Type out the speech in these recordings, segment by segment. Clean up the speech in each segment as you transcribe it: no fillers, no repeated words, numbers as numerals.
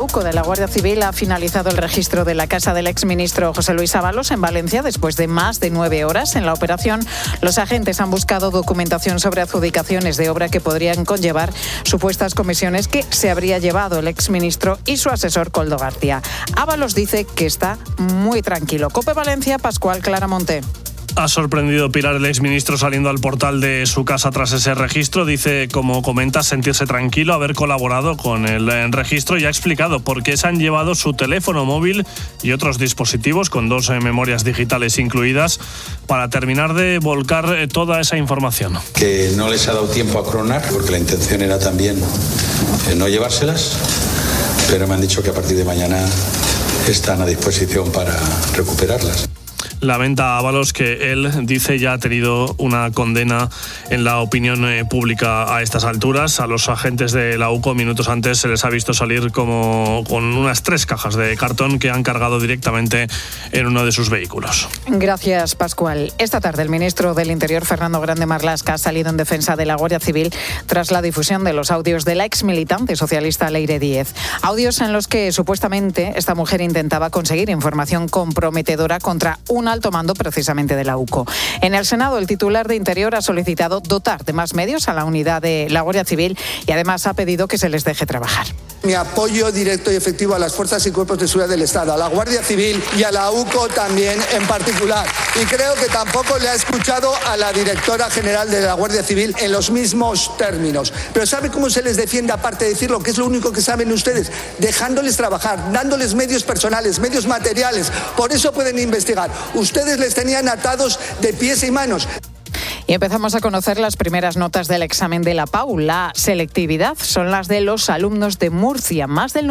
UCO de la Guardia Civil ha finalizado el registro de la casa del exministro José Luis Ábalos en Valencia después de más de 9 horas. En la operación, los agentes han buscado documentación sobre adjudicaciones de obra que podrían conllevar supuestas comisiones que se habría llevado el exministro y su asesor Koldo García. Ábalos dice que está muy tranquilo. COPE Valencia, Pascual Claramonte. Ha sorprendido Pilar el exministro saliendo al portal de su casa tras ese registro. Dice, como comenta, sentirse tranquilo, haber colaborado con el registro y ha explicado por qué se han llevado su teléfono móvil y otros dispositivos con 2 memorias digitales incluidas para terminar de volcar toda esa información. Que no les ha dado tiempo a cronar porque la intención era también no llevárselas, pero me han dicho que a partir de mañana están a disposición para recuperarlas. Lamenta Ábalos que él dice ya ha tenido una condena en la opinión pública a estas alturas. A los agentes de la UCO minutos antes se les ha visto salir como con unas 3 cajas de cartón que han cargado directamente en uno de sus vehículos. Gracias, Pascual. Esta tarde el ministro del Interior, Fernando Grande Marlaska, ha salido en defensa de la Guardia Civil tras la difusión de los audios de la exmilitante socialista Leire Díez. Audios en los que supuestamente esta mujer intentaba conseguir información comprometedora contra un alto mando precisamente de la UCO. En el Senado, el titular de Interior ha solicitado dotar de más medios a la unidad de la Guardia Civil y además ha pedido que se les deje trabajar. Mi apoyo directo y efectivo a las fuerzas y cuerpos de seguridad del Estado, a la Guardia Civil y a la UCO también en particular. Y creo que tampoco le ha escuchado a la directora general de la Guardia Civil en los mismos términos. Pero ¿sabe cómo se les defiende, aparte de decirlo, que es lo único que saben ustedes? Dejándoles trabajar, dándoles medios personales, medios materiales. Por eso pueden investigar. Ustedes les tenían atados de pies y manos. Y empezamos a conocer las primeras notas del examen de la PAU. La selectividad son las de los alumnos de Murcia. Más del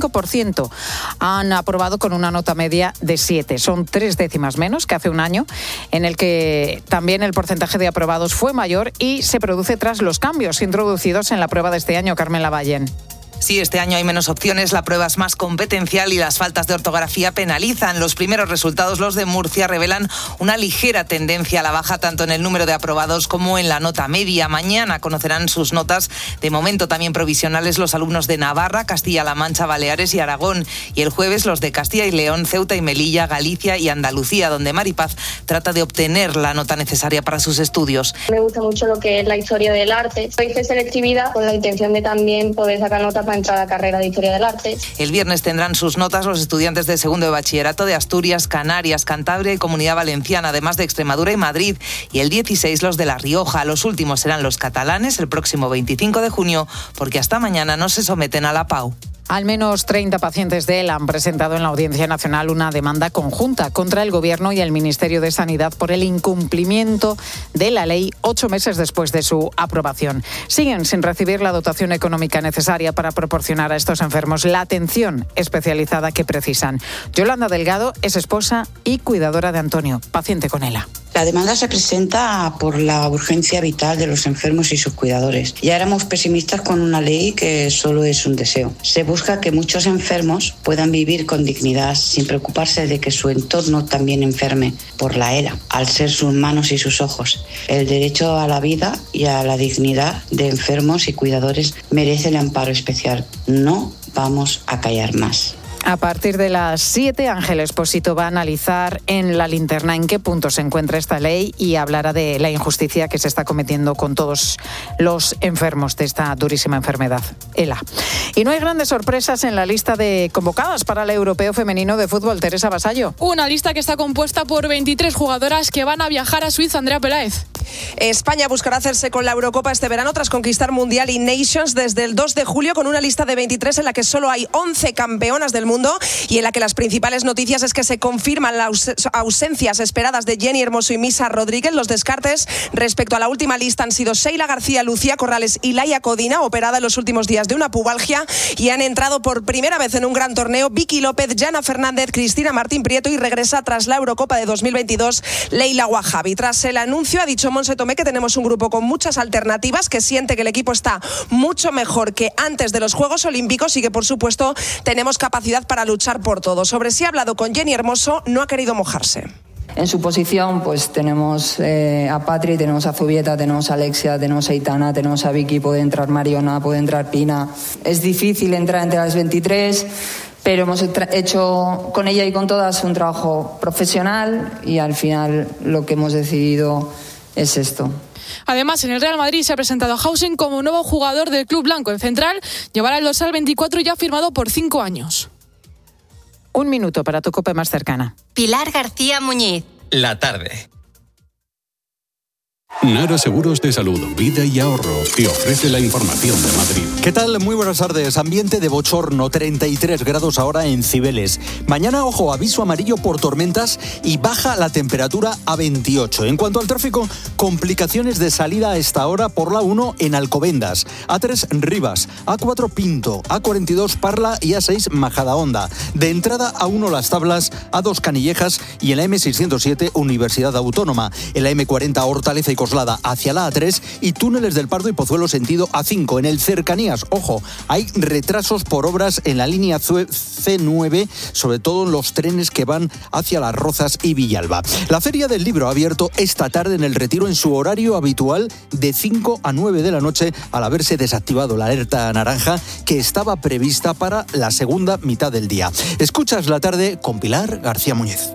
95% han aprobado con una nota media de 7. Son 3 décimas menos que hace un año, en el que también el porcentaje de aprobados fue mayor y se produce tras los cambios introducidos en la prueba de este año. Carmen Lavallen. Sí, este año hay menos opciones, la prueba es más competencial y las faltas de ortografía penalizan. Los primeros resultados, los de Murcia, revelan una ligera tendencia a la baja tanto en el número de aprobados como en la nota media. Mañana conocerán sus notas, de momento también provisionales, los alumnos de Navarra, Castilla-La Mancha, Baleares y Aragón. Y el jueves los de Castilla y León, Ceuta y Melilla, Galicia y Andalucía, donde Maripaz trata de obtener la nota necesaria para sus estudios. Me gusta mucho lo que es la historia del arte. Hice selectividad con la intención de también poder sacar nota para entrar a la carrera de Historia del Arte. El viernes tendrán sus notas los estudiantes de segundo de bachillerato de Asturias, Canarias, Cantabria y Comunidad Valenciana, además de Extremadura y Madrid. Y el 16 los de La Rioja. Los últimos serán los catalanes el próximo 25 de junio, porque hasta mañana no se someten a la PAU. Al menos 30 pacientes de ELA han presentado en la Audiencia Nacional una demanda conjunta contra el Gobierno y el Ministerio de Sanidad por el incumplimiento de la ley 8 meses después de su aprobación. Siguen sin recibir la dotación económica necesaria para proporcionar a estos enfermos la atención especializada que precisan. Yolanda Delgado es esposa y cuidadora de Antonio, paciente con ELA. La demanda se presenta por la urgencia vital de los enfermos y sus cuidadores. Ya éramos pesimistas con una ley que solo es un deseo. Se busca que muchos enfermos puedan vivir con dignidad sin preocuparse de que su entorno también enferme por la ELA, al ser sus manos y sus ojos. El derecho a la vida y a la dignidad de enfermos y cuidadores merece el amparo especial. No vamos a callar más. A partir de las 7, Ángel Expósito va a analizar en La Linterna en qué punto se encuentra esta ley y hablará de la injusticia que se está cometiendo con todos los enfermos de esta durísima enfermedad, ELA. Y no hay grandes sorpresas en la lista de convocadas para el Europeo Femenino de Fútbol. Teresa Basallo. Una lista que está compuesta por 23 jugadoras que van a viajar a Suiza. Andrea Peláez. España buscará hacerse con la Eurocopa este verano tras conquistar Mundial y Nations desde el 2 de julio con una lista de 23 en la que solo hay 11 campeonas del mundo y en la que las principales noticias es que se confirman las ausencias esperadas de Jenny Hermoso y Misa Rodríguez. Los descartes respecto a la última lista han sido Sheila García, Lucía Corrales y Laia Codina, operada en los últimos días de una pubalgia, y han entrado por primera vez en un gran torneo Vicky López, Yana Fernández, Cristina Martín Prieto y regresa tras la Eurocopa de 2022 Leila Wahabi. Tras el anuncio ha dicho Monse Tomé que tenemos un grupo con muchas alternativas, que siente que el equipo está mucho mejor que antes de los Juegos Olímpicos y que por supuesto tenemos capacidad para luchar por todo. Sobre si ha hablado con Jenny Hermoso, no ha querido mojarse. En su posición pues tenemos a Patri, tenemos a Zubieta, tenemos a Alexia, tenemos a Aitana, tenemos a Vicky, puede entrar Mariona, puede entrar Pina. Es difícil entrar entre las 23, pero hemos hecho con ella y con todas un trabajo profesional y al final lo que hemos decidido es esto. Además, en el Real Madrid se ha presentado a Hausen como nuevo jugador del club blanco. En central llevará el dorsal 24 ya firmado por 5 años. 1 minuto para tu COPE más cercana. Pilar García Muñiz. La tarde. Nara Seguros de Salud, Vida y Ahorro te ofrece la información de Madrid. ¿Qué tal? Muy buenas tardes. Ambiente de bochorno, 33 grados ahora en Cibeles. Mañana, ojo, aviso amarillo por tormentas y baja la temperatura a 28. En cuanto al tráfico, complicaciones de salida a esta hora por la 1 en Alcobendas, A3 Rivas, A4 Pinto, A42 Parla y A6 Majadahonda. De entrada A1 Las Tablas, A2 Canillejas y en la M607 Universidad Autónoma. En la M40 Hortaleza y Coslada hacia la A3 y túneles del Pardo y Pozuelo sentido A5. En el Cercanías, ojo, hay retrasos por obras en la línea C9, sobre todo en los trenes que van hacia Las Rozas y Villalba. La Feria del Libro ha abierto esta tarde en el Retiro en su horario habitual de 5 a 9 de la noche al haberse desactivado la alerta naranja que estaba prevista para la segunda mitad del día. Escuchas La Tarde con Pilar García Muñiz.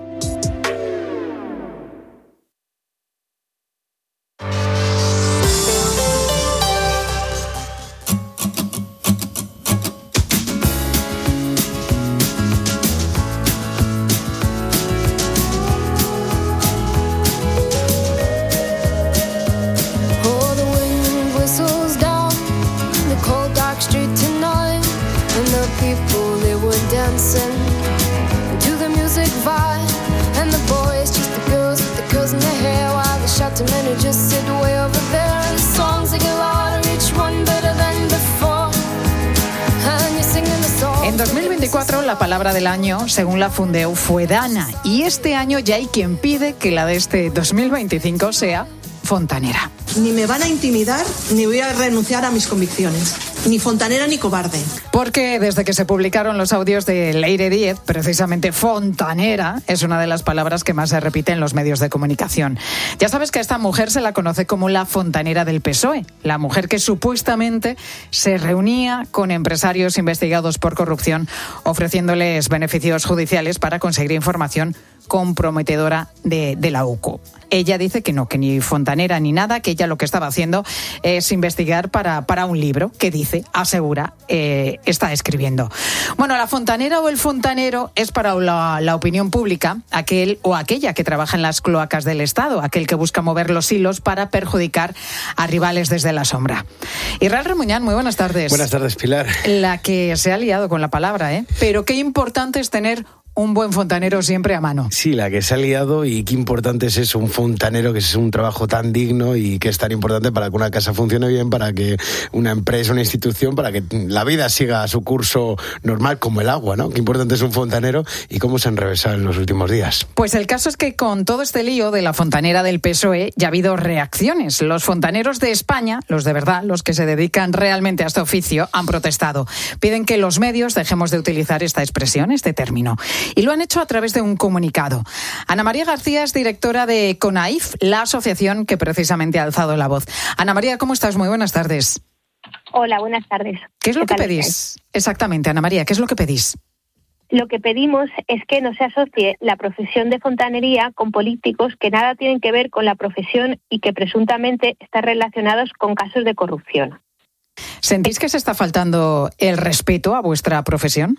En 2024 la palabra del año, según la Fundeu, fue Dana. Y este año ya hay quien pide que la de este 2025 sea fontanera. Ni me van a intimidar, ni voy a renunciar a mis convicciones. Ni fontanera ni cobarde. Porque desde que se publicaron los audios de Leire Díez, precisamente fontanera es una de las palabras que más se repite en los medios de comunicación. Ya sabes que a esta mujer se la conoce como la fontanera del PSOE, la mujer que supuestamente se reunía con empresarios investigados por corrupción, ofreciéndoles beneficios judiciales para conseguir información comprometedora de la UCO. Ella dice que no, que ni fontanera ni nada, que ella lo que estaba haciendo es investigar para un libro que dice, asegura, está escribiendo. Bueno, la fontanera o el fontanero es para la opinión pública aquel o aquella que trabaja en las cloacas del Estado, aquel que busca mover los hilos para perjudicar a rivales desde la sombra. Israel Remuñán, muy buenas tardes. Buenas tardes, Pilar. La que se ha liado con la palabra, ¿eh? Pero qué importante es tener un buen fontanero siempre a mano. Sí, la que se ha liado, y qué importante es eso, un fontanero, que es un trabajo tan digno y que es tan importante para que una casa funcione bien, para que una empresa, una institución, para que la vida siga su curso normal como el agua, ¿no? Qué importante es un fontanero y cómo se ha enrevesado en los últimos días. Pues el caso es que con todo este lío de la fontanera del PSOE ya ha habido reacciones. Los fontaneros de España, los de verdad, los que se dedican realmente a este oficio, han protestado. Piden que los medios dejemos de utilizar esta expresión, este término. Y lo han hecho a través de un comunicado. Ana María García es directora de CONAIF, la asociación que precisamente ha alzado la voz. Ana María, ¿cómo estás? Muy buenas tardes. Hola, buenas tardes. ¿Qué es lo que pedís? Exactamente, Ana María, ¿qué es lo que pedís? Lo que pedimos es que no se asocie la profesión de fontanería con políticos que nada tienen que ver con la profesión y que presuntamente están relacionados con casos de corrupción. ¿Sentís que se está faltando el respeto a vuestra profesión?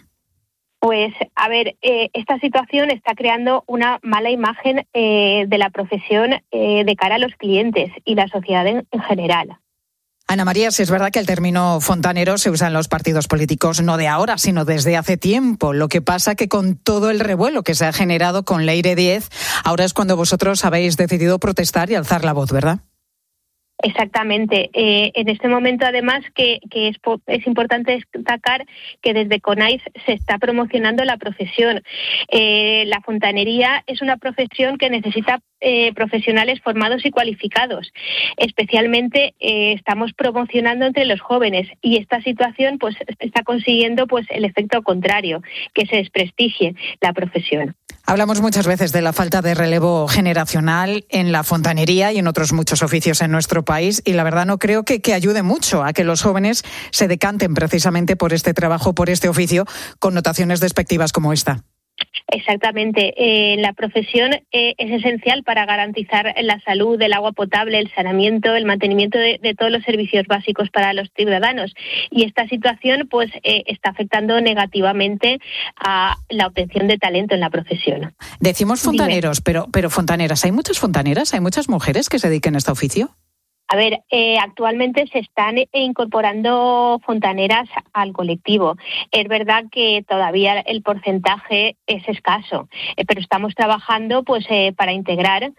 Pues, a ver, esta situación está creando una mala imagen de la profesión de cara a los clientes y la sociedad en general. Ana María, si es verdad que el término fontanero se usa en los partidos políticos no de ahora, sino desde hace tiempo. Lo que pasa que con todo el revuelo que se ha generado con Leire Díez, ahora es cuando vosotros habéis decidido protestar y alzar la voz, ¿verdad? Exactamente. En este momento, además, que es importante destacar que desde CONAIF se está promocionando la profesión. La fontanería es una profesión que necesita profesionales formados y cualificados. Especialmente estamos promocionando entre los jóvenes, y esta situación está consiguiendo el efecto contrario, que se desprestigie la profesión. Hablamos muchas veces de la falta de relevo generacional en la fontanería y en otros muchos oficios en nuestro país, y la verdad no creo que ayude mucho a que los jóvenes se decanten precisamente por este trabajo, por este oficio, con notaciones despectivas como esta. Exactamente. La profesión es esencial para garantizar la salud, el agua potable, el saneamiento, el mantenimiento de todos los servicios básicos para los ciudadanos. Y esta situación pues está afectando negativamente a la obtención de talento en la profesión. Decimos fontaneros, pero fontaneras. ¿Hay muchas fontaneras? ¿Hay muchas mujeres que se dediquen a este oficio? A ver, actualmente se están incorporando fontaneras al colectivo. Es verdad que todavía el porcentaje es escaso, pero estamos trabajando pues para integrar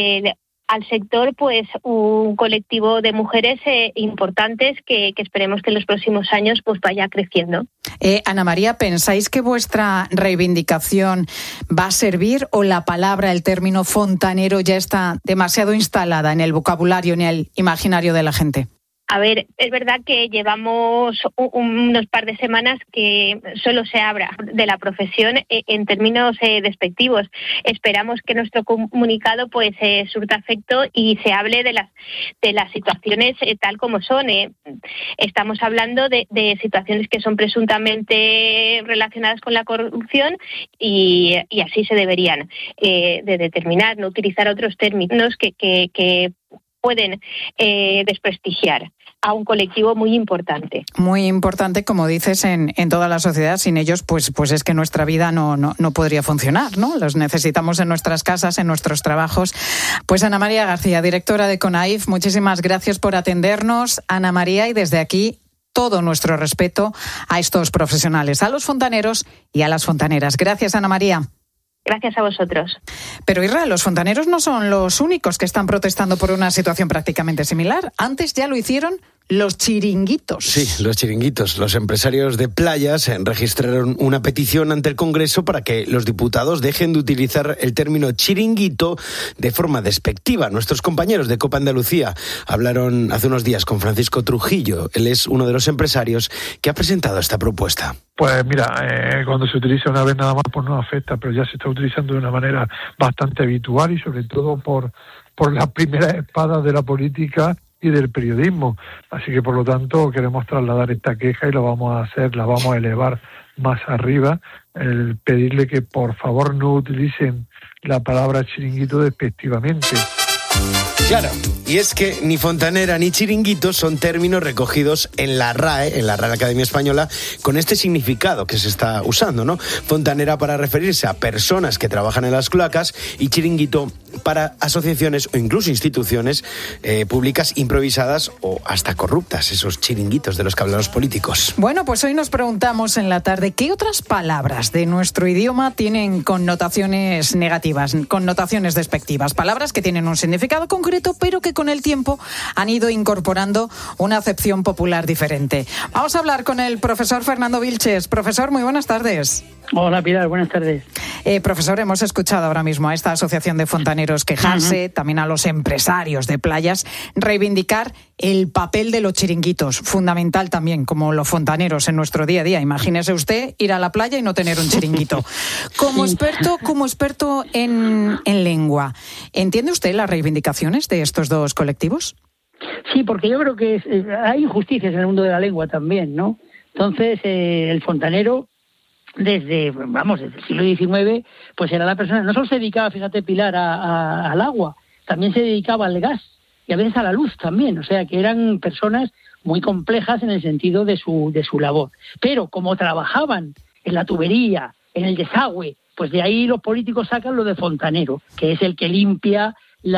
al sector pues un colectivo de mujeres importantes que esperemos que en los próximos años pues vaya creciendo. Ana María, ¿pensáis que vuestra reivindicación va a servir o la palabra, el término fontanero ya está demasiado instalada en el vocabulario, en el imaginario de la gente? A ver, es verdad que llevamos unos par de semanas que solo se habla de la profesión en términos despectivos. Esperamos que nuestro comunicado pues surta efecto y se hable de las situaciones tal como son. Estamos hablando de situaciones que son presuntamente relacionadas con la corrupción y así se deberían de determinar, no utilizar otros términos que pueden desprestigiar a un colectivo muy importante. Muy importante, como dices, en toda la sociedad. Sin ellos, pues es que nuestra vida no podría funcionar, ¿no? Los necesitamos en nuestras casas, en nuestros trabajos. Pues Ana María García, directora de CONAIF, muchísimas gracias por atendernos, Ana María, y desde aquí todo nuestro respeto a estos profesionales, a los fontaneros y a las fontaneras. Gracias, Ana María. Gracias a vosotros. Pero Isra, los fontaneros no son los únicos que están protestando por una situación prácticamente similar. Antes ya lo hicieron los chiringuitos. Sí, los chiringuitos. Los empresarios de playas registraron una petición ante el Congreso para que los diputados dejen de utilizar el término chiringuito de forma despectiva. Nuestros compañeros de Copa Andalucía hablaron hace unos días con Francisco Trujillo. Él es uno de los empresarios que ha presentado esta propuesta. Pues mira, cuando se utiliza una vez nada más pues no afecta, pero ya se está utilizando de una manera bastante habitual y sobre todo por las primeras espadas de la política y del periodismo. Así que por lo tanto queremos trasladar esta queja y lo vamos a hacer, la vamos a elevar más arriba, el pedirle que por favor no utilicen la palabra chiringuito despectivamente. Claro, y es que ni fontanera ni chiringuito son términos recogidos en la RAE, en la Real Academia Española, con este significado que se está usando, ¿no? Fontanera para referirse a personas que trabajan en las cloacas y chiringuito para asociaciones o incluso instituciones públicas improvisadas o hasta corruptas, esos chiringuitos de los que hablan los políticos. Bueno, pues hoy nos preguntamos en la tarde, ¿qué otras palabras de nuestro idioma tienen connotaciones negativas, connotaciones despectivas? Palabras que tienen un significado concreto, pero que con el tiempo han ido incorporando una acepción popular diferente. Vamos a hablar con el profesor Fernando Vilches. Profesor, muy buenas tardes. Hola Pilar, buenas tardes. Profesor, hemos escuchado ahora mismo a esta asociación de fontaneros quejarse, también a los empresarios de playas, reivindicar el papel de los chiringuitos, fundamental también, como los fontaneros en nuestro día a día. Imagínese usted ir a la playa y no tener un chiringuito. Como experto en lengua, ¿entiende usted las reivindicaciones de estos dos colectivos? Sí, porque yo creo que hay injusticias en el mundo de la lengua también, ¿no? Entonces, el fontanero, desde el siglo XIX, pues era la persona, no solo se dedicaba, fíjate Pilar, al agua, también se dedicaba al gas y a veces a la luz también, o sea que eran personas muy complejas en el sentido de su labor. Pero como trabajaban en la tubería, en el desagüe, pues de ahí los políticos sacan lo de fontanero, que es el que limpia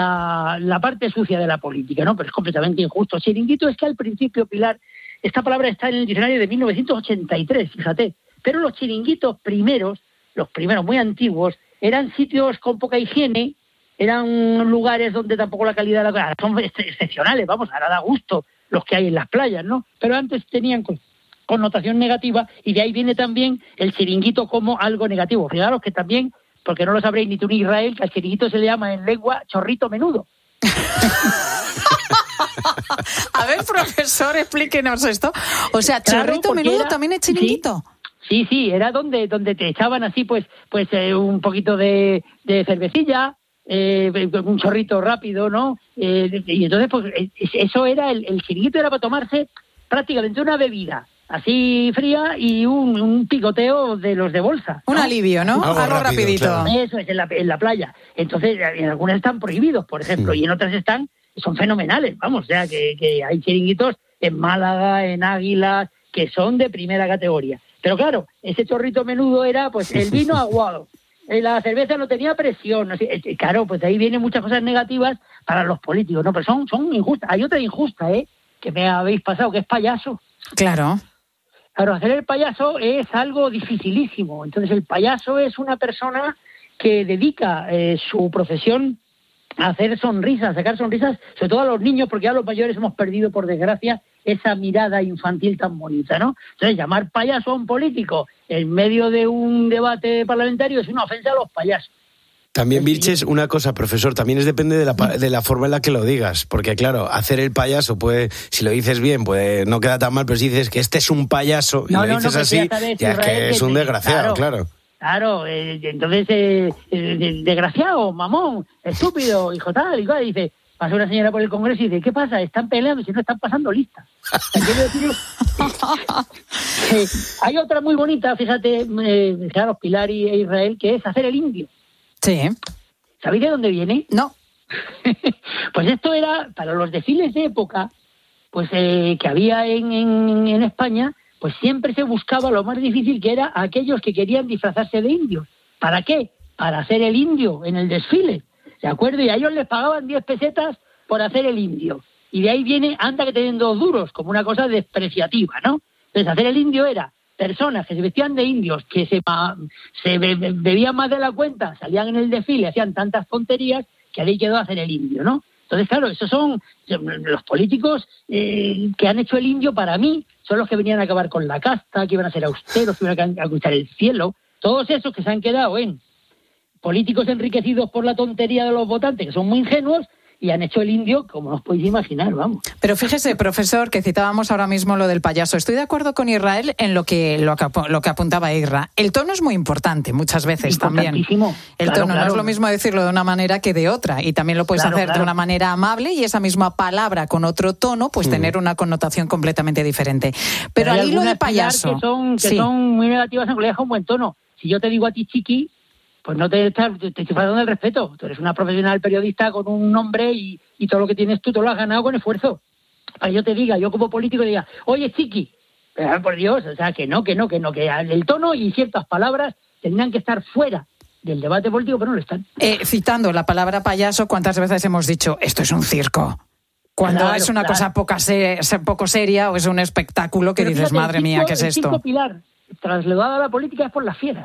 la parte sucia de la política, ¿no? Pero es completamente injusto. Chiringuito es que al principio, Pilar, esta palabra está en el diccionario de 1983, fíjate. Pero los chiringuitos primeros, los primeros muy antiguos, eran sitios con poca higiene, eran lugares donde tampoco la calidad de la son excepcionales, ahora da gusto los que hay en las playas, ¿no? Pero antes tenían connotación negativa y de ahí viene también el chiringuito como algo negativo. Fijaros que también, porque no lo sabréis ni tú ni Israel, que al chiringuito se le llama en lengua chorrito menudo. A ver, profesor, explíquenos esto. O sea, chorrito menudo también es chiringuito. Sí. Sí, era donde te echaban así, pues un poquito de cervecilla, un chorrito rápido, ¿no? Y entonces, pues eso era, el chiringuito era para tomarse prácticamente una bebida así fría y un picoteo de los de bolsa, ¿no? Un alivio, ¿no? Algo rapidito. Claro. Eso es, en la playa. Entonces, en algunas están prohibidos, por ejemplo, y en otras son fenomenales, vamos, o sea, que hay chiringuitos en Málaga, en Águilas, que son de primera categoría. Pero claro, ese chorrito menudo era, pues, el vino aguado. La cerveza no tenía presión. ¿No? Claro, pues de ahí vienen muchas cosas negativas para los políticos, ¿no? Pero son injustas. Hay otra injusta, que me habéis pasado, que es payaso. Claro. Claro, hacer el payaso es algo dificilísimo. Entonces, el payaso es una persona que dedica su profesión a hacer sonrisas, a sacar sonrisas, sobre todo a los niños, porque ya los mayores hemos perdido, por desgracia, esa mirada infantil tan bonita, ¿no? Entonces, llamar payaso a un político en medio de un debate parlamentario es una ofensa a los payasos. También, Vilches, una cosa, profesor, también depende de la forma en la que lo digas, porque claro, hacer el payaso puede, si lo dices bien, pues no queda tan mal, pero si dices que este es un payaso y lo dices así, ya es que es un desgraciado, claro. Claro, entonces, desgraciado, mamón, estúpido, hijo tal, y cual, dice, pasa una señora por el Congreso y dice, ¿qué pasa? Están peleando, si no están pasando lista. Hay otra muy bonita, fíjate, claro, Pilar e Israel, que es hacer el indio. Sí. ¿Sabéis de dónde viene? No. Pues esto era, para los desfiles de época, pues que había en España, pues siempre se buscaba lo más difícil, que era aquellos que querían disfrazarse de indios. ¿Para qué? Para hacer el indio en el desfile, ¿de acuerdo? Y a ellos les pagaban 10 pesetas por hacer el indio. Y de ahí viene, anda que tienen 2 duros, como una cosa despreciativa, ¿no? Entonces, hacer el indio era personas que se vestían de indios, que se bebían más de la cuenta, salían en el desfile, hacían tantas tonterías, que ahí quedó hacer el indio, ¿no? Entonces, claro, esos son los políticos que han hecho el indio, para mí, son los que venían a acabar con la casta, que iban a ser austeros, que iban a conquistar el cielo. Todos esos que se han quedado en políticos enriquecidos por la tontería de los votantes, que son muy ingenuos, y han hecho el indio, como os podéis imaginar, vamos. Pero fíjese, profesor, que citábamos ahora mismo lo del payaso. Estoy de acuerdo con Israel en lo que apuntaba Isra. El tono es muy importante muchas veces también. El tono no es lo mismo decirlo de una manera que de otra, y también lo puedes hacer de una manera amable, y esa misma palabra con otro tono, pues tener una connotación completamente diferente. Pero al hilo del payaso... Que son muy negativas en realidad con buen tono. Si yo te digo a ti, chiqui, pues no te estoy faltando el respeto. Tú eres una profesional periodista con un nombre y todo lo que tienes tú te lo has ganado con esfuerzo. Para que yo te diga, yo como político diga, oye, chiqui, pero por Dios, o sea, que el tono y ciertas palabras tendrían que estar fuera del debate político, pero no lo están. Citando la palabra payaso, ¿cuántas veces hemos dicho, esto es un circo? Cuando es una cosa poco seria o es un espectáculo que pero dices, fíjate, madre mía, ¿qué es esto? El circo, Pilar, trasladado a la política, es por las fieras.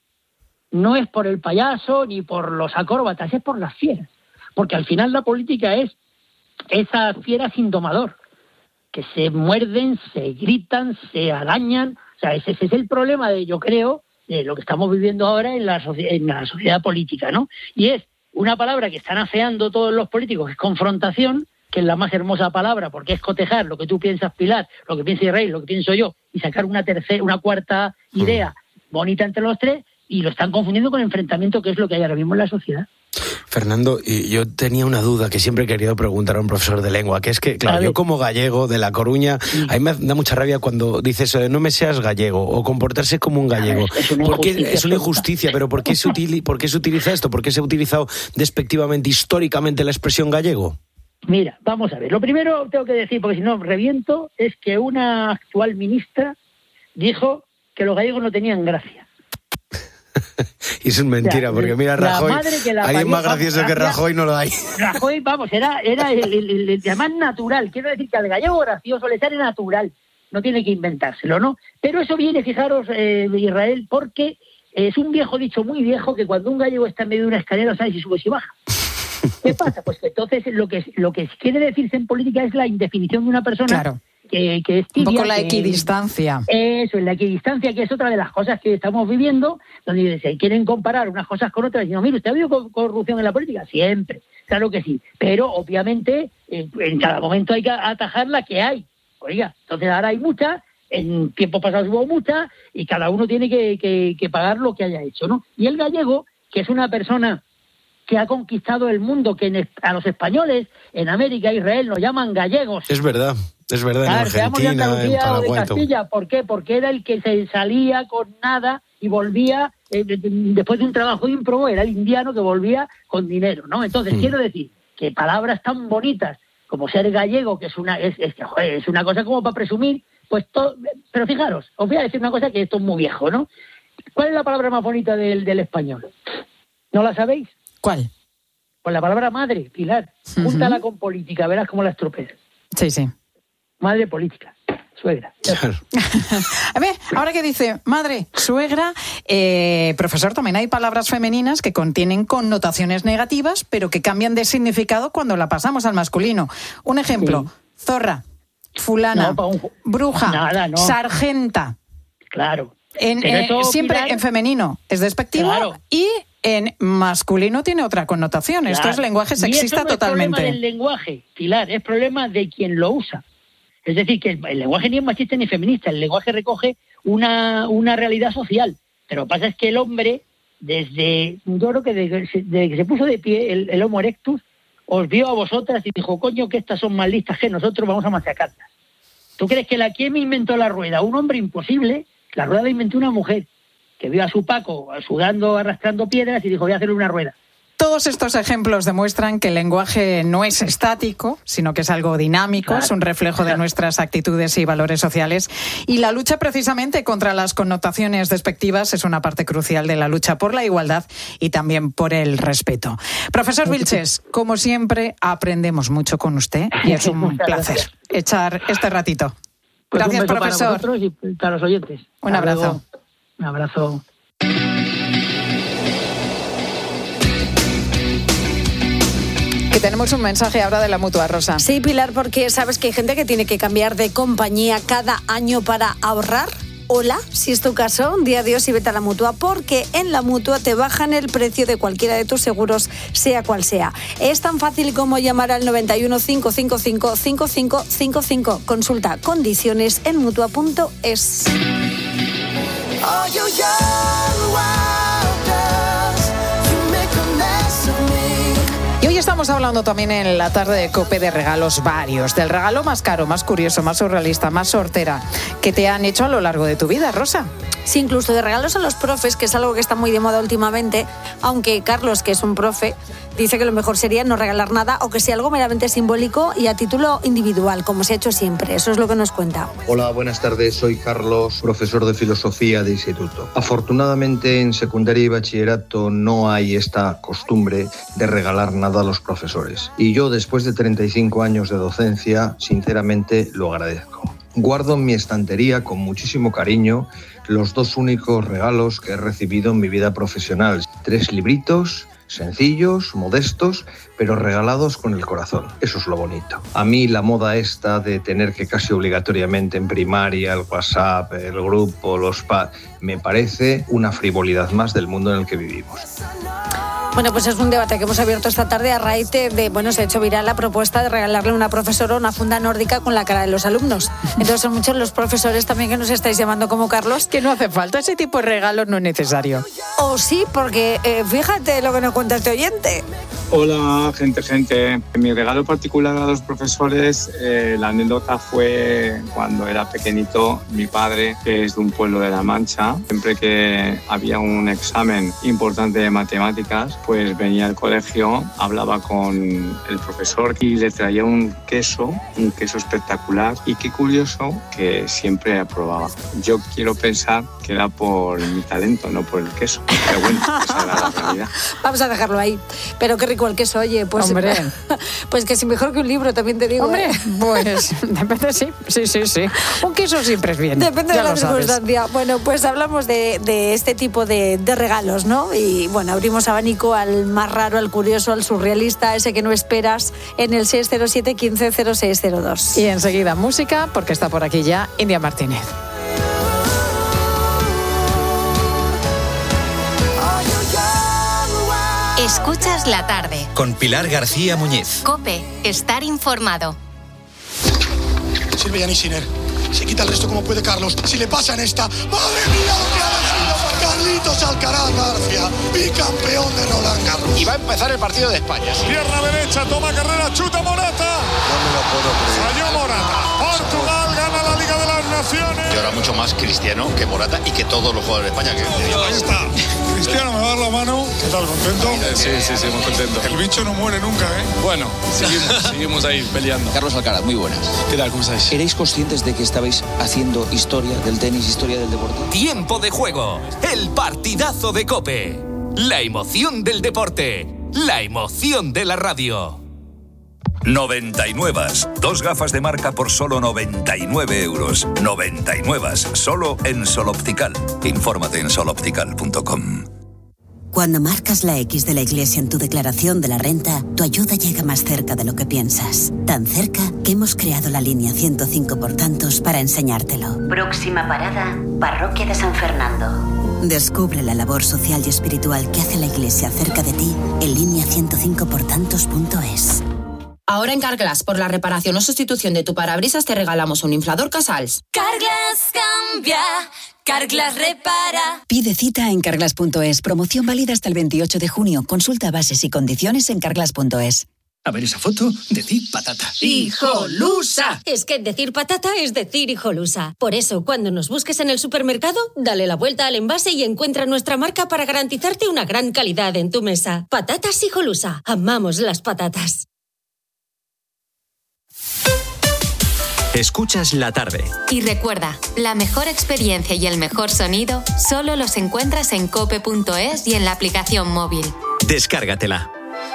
No es por el payaso ni por los acróbatas, es por las fieras. Porque al final la política es esa fiera sin domador, que se muerden, se gritan, se arañan. O sea, ese es el problema yo creo, de lo que estamos viviendo ahora en la sociedad política, ¿no? Y es una palabra que están afeando todos los políticos, que es confrontación, que es la más hermosa palabra, porque es cotejar lo que tú piensas, Pilar, lo que piensa Israel, lo que pienso yo, y sacar una cuarta idea bonita entre los tres, y lo están confundiendo con enfrentamiento, que es lo que hay ahora mismo en la sociedad. Fernando, yo tenía una duda que siempre he querido preguntar a un profesor de lengua, que es que, claro, yo como gallego de La Coruña, a mí me da mucha rabia cuando dices no me seas gallego o comportarse como un gallego. Es una injusticia, pero ¿por qué se utiliza esto? ¿Por qué se ha utilizado despectivamente, históricamente, la expresión gallego? Mira, vamos a ver. Lo primero tengo que decir, porque si no reviento, es que una actual ministra dijo que los gallegos no tenían gracia. Y eso es mentira, porque mira, Rajoy, alguien más gracioso que Rajoy no lo hay. Rajoy, vamos, era el más natural. Quiero decir que al gallego gracioso le sale natural, no tiene que inventárselo, ¿no? Pero eso viene, fijaros, Israel, porque es un viejo dicho muy viejo, que cuando un gallego está en medio de una escalera, sabe si sube o si baja. ¿Qué pasa? Pues que entonces lo que quiere decirse en política es la indefinición de una persona. Claro. Que es tibia, un poco la equidistancia. Eso, la equidistancia, que es otra de las cosas que estamos viviendo, donde se quieren comparar unas cosas con otras, y no, mire, ¿usted ha habido corrupción en la política? Siempre, claro que sí, pero obviamente en cada momento hay que atajar la que hay. Oiga, entonces ahora hay mucha, en tiempos pasados hubo muchas, y cada uno tiene que pagar lo que haya hecho, ¿no? Y el gallego, que es una persona que ha conquistado el mundo, que a los españoles en América, Israel, nos llaman gallegos. Es verdad, claro, en Argentina, de Andalucía, en Paraguay. o de Castilla. ¿Por qué? Porque era el que se salía con nada y volvía, después de un trabajo ímprobo, era el indiano que volvía con dinero, ¿no? Entonces, quiero decir que palabras tan bonitas como ser gallego, que es una cosa como para presumir, pues todo. Pero fijaros, os voy a decir una cosa que esto es muy viejo, ¿no? ¿Cuál es la palabra más bonita del español? ¿No la sabéis? ¿Cuál? Pues la palabra madre, Pilar. Júntala con política, verás cómo la estropeas. Sí. Madre política, suegra. Claro. A ver, ahora que dice madre, suegra, profesor, también hay palabras femeninas que contienen connotaciones negativas, pero que cambian de significado cuando la pasamos al masculino. Un ejemplo, zorra, fulana, bruja, sargenta. Claro. Siempre Pilar, en femenino es despectivo, y en masculino tiene otra connotación. Claro. Esto es lenguaje sexista y eso no totalmente. Es problema del lenguaje, Pilar, es problema de quien lo usa. Es decir, que el lenguaje ni es machista ni feminista, el lenguaje recoge una realidad social. Pero lo que pasa es que el hombre, yo creo que desde que se puso de pie el Homo erectus, os vio a vosotras y dijo, coño, que estas son más listas que nosotros, vamos a machacarlas. ¿Tú crees que quién me inventó la rueda? Un hombre imposible. La rueda la inventó una mujer que vio a su Paco sudando, arrastrando piedras y dijo, voy a hacerle una rueda. Todos estos ejemplos demuestran que el lenguaje no es estático, sino que es algo dinámico, claro, es un reflejo de nuestras actitudes y valores sociales. Y la lucha precisamente contra las connotaciones despectivas es una parte crucial de la lucha por la igualdad y también por el respeto. Profesor Vilches, como siempre, aprendemos mucho con usted y es un placer echar este ratito. Pues gracias, profesor. Para vosotros y para los oyentes. Un abrazo. Un abrazo. Que tenemos un mensaje ahora de la Mutua, Rosa. Sí, Pilar, porque sabes que hay gente que tiene que cambiar de compañía cada año para ahorrar. Hola, si es tu caso, di adiós y vete a la Mutua, porque en la Mutua te bajan el precio de cualquiera de tus seguros, sea cual sea. Es tan fácil como llamar al 91 555 5555. Consulta condiciones en Mutua.es. Y hoy estamos hablando también en la tarde de COPE de regalos varios, del regalo más caro, más curioso, más surrealista, más sortera que te han hecho a lo largo de tu vida, Rosa. Sí, incluso de regalos a los profes, que es algo que está muy de moda últimamente, aunque Carlos, que es un profe, dice que lo mejor sería no regalar nada o que sea algo meramente simbólico y a título individual, como se ha hecho siempre. Eso es lo que nos cuenta. Hola, buenas tardes. Soy Carlos, profesor de filosofía de instituto. Afortunadamente, en secundaria y bachillerato no hay esta costumbre de regalar nada a los profesores. Y yo, después de 35 años de docencia, sinceramente lo agradezco. Guardo en mi estantería con muchísimo cariño los dos únicos regalos que he recibido en mi vida profesional. 3 libritos sencillos, modestos, pero regalados con el corazón. Eso es lo bonito. A mí la moda esta de tener que casi obligatoriamente en primaria, el WhatsApp, el grupo, los me parece una frivolidad más del mundo en el que vivimos. Bueno, pues es un debate que hemos abierto esta tarde a raíz de, se ha hecho viral la propuesta de regalarle a una profesora una funda nórdica con la cara de los alumnos. Entonces son muchos los profesores también que nos estáis llamando como Carlos. Que no hace falta, ese tipo de regalo no es necesario. O sí, porque fíjate lo que nos cuenta este oyente. Hola, gente. Mi regalo particular a los profesores, la anécdota fue cuando era pequeñito. Mi padre, que es de un pueblo de La Mancha, siempre que había un examen importante de matemáticas, pues venía al colegio, hablaba con el profesor y le traía un queso espectacular. Y qué curioso que siempre aprobaba. Yo quiero pensar que era por mi talento, no por el queso. Pero bueno, esa era la realidad. Vamos a dejarlo ahí. Pero qué rico el queso, oye, pues, hombre, pues que sí, mejor que un libro, también te digo. Hombre, pues depende, sí. Un queso siempre es bien. Depende de la circunstancia. Bueno, pues hablamos de este tipo de regalos, ¿no? Y bueno, abrimos abanico al más raro, al curioso, al surrealista, ese que no esperas, en el 607 15 0602. Y enseguida música, porque está por aquí ya India Martínez. Escuchas la tarde. Con Pilar García Muñiz. COPE, estar informado. Silvia Yanisiner, se quita el resto como puede Carlos. Si le pasa en esta, ¡madre mía lo que ha sido! Carlitos Alcaraz García, bicampeón de Roland Garros. Y va a empezar el partido de España. Pierna derecha, toma carrera, chuta Morata. No me lo puedo creer. Falló Morata. Portugal gana la Liga de las Naciones. Y ahora mucho más Cristiano que Morata y que todos los jugadores de España. Ahí está. Cristiano me va a dar la mano. ¿Qué tal, contento? Sí, muy contento. El bicho no muere nunca, ¿eh? Bueno, seguimos ahí peleando. Carlos Alcaraz, muy buenas. ¿Qué tal? ¿Cómo estáis? ¿Erais conscientes de que estabais haciendo historia del tenis, historia del deporte? Tiempo de juego. El partidazo de COPE. La emoción del deporte. La emoción de la radio. 99. 2 gafas de marca por solo 99 euros. 99. Solo en Sol Optical. Infórmate en soloptical.com. Cuando marcas la X de la Iglesia en tu declaración de la renta, tu ayuda llega más cerca de lo que piensas. Tan cerca que hemos creado la línea 105 por tantos para enseñártelo. Próxima parada, Parroquia de San Fernando. Descubre la labor social y espiritual que hace la Iglesia cerca de ti en línea 105portantos.es. Ahora en Carglass, por la reparación o sustitución de tu parabrisas, te regalamos un inflador Casals. Carglass cambia, Carglass repara. Pide cita en carglass.es. Promoción válida hasta el 28 de junio. Consulta bases y condiciones en carglass.es. A ver esa foto, decir patata. ¡Hijolusa! Es que decir patata es decir hijolusa. Por eso, cuando nos busques en el supermercado, dale la vuelta al envase y encuentra nuestra marca para garantizarte una gran calidad en tu mesa. Patatas Hijolusa. Amamos las patatas. Escuchas la tarde. Y recuerda, la mejor experiencia y el mejor sonido solo los encuentras en cope.es y en la aplicación móvil. Descárgatela.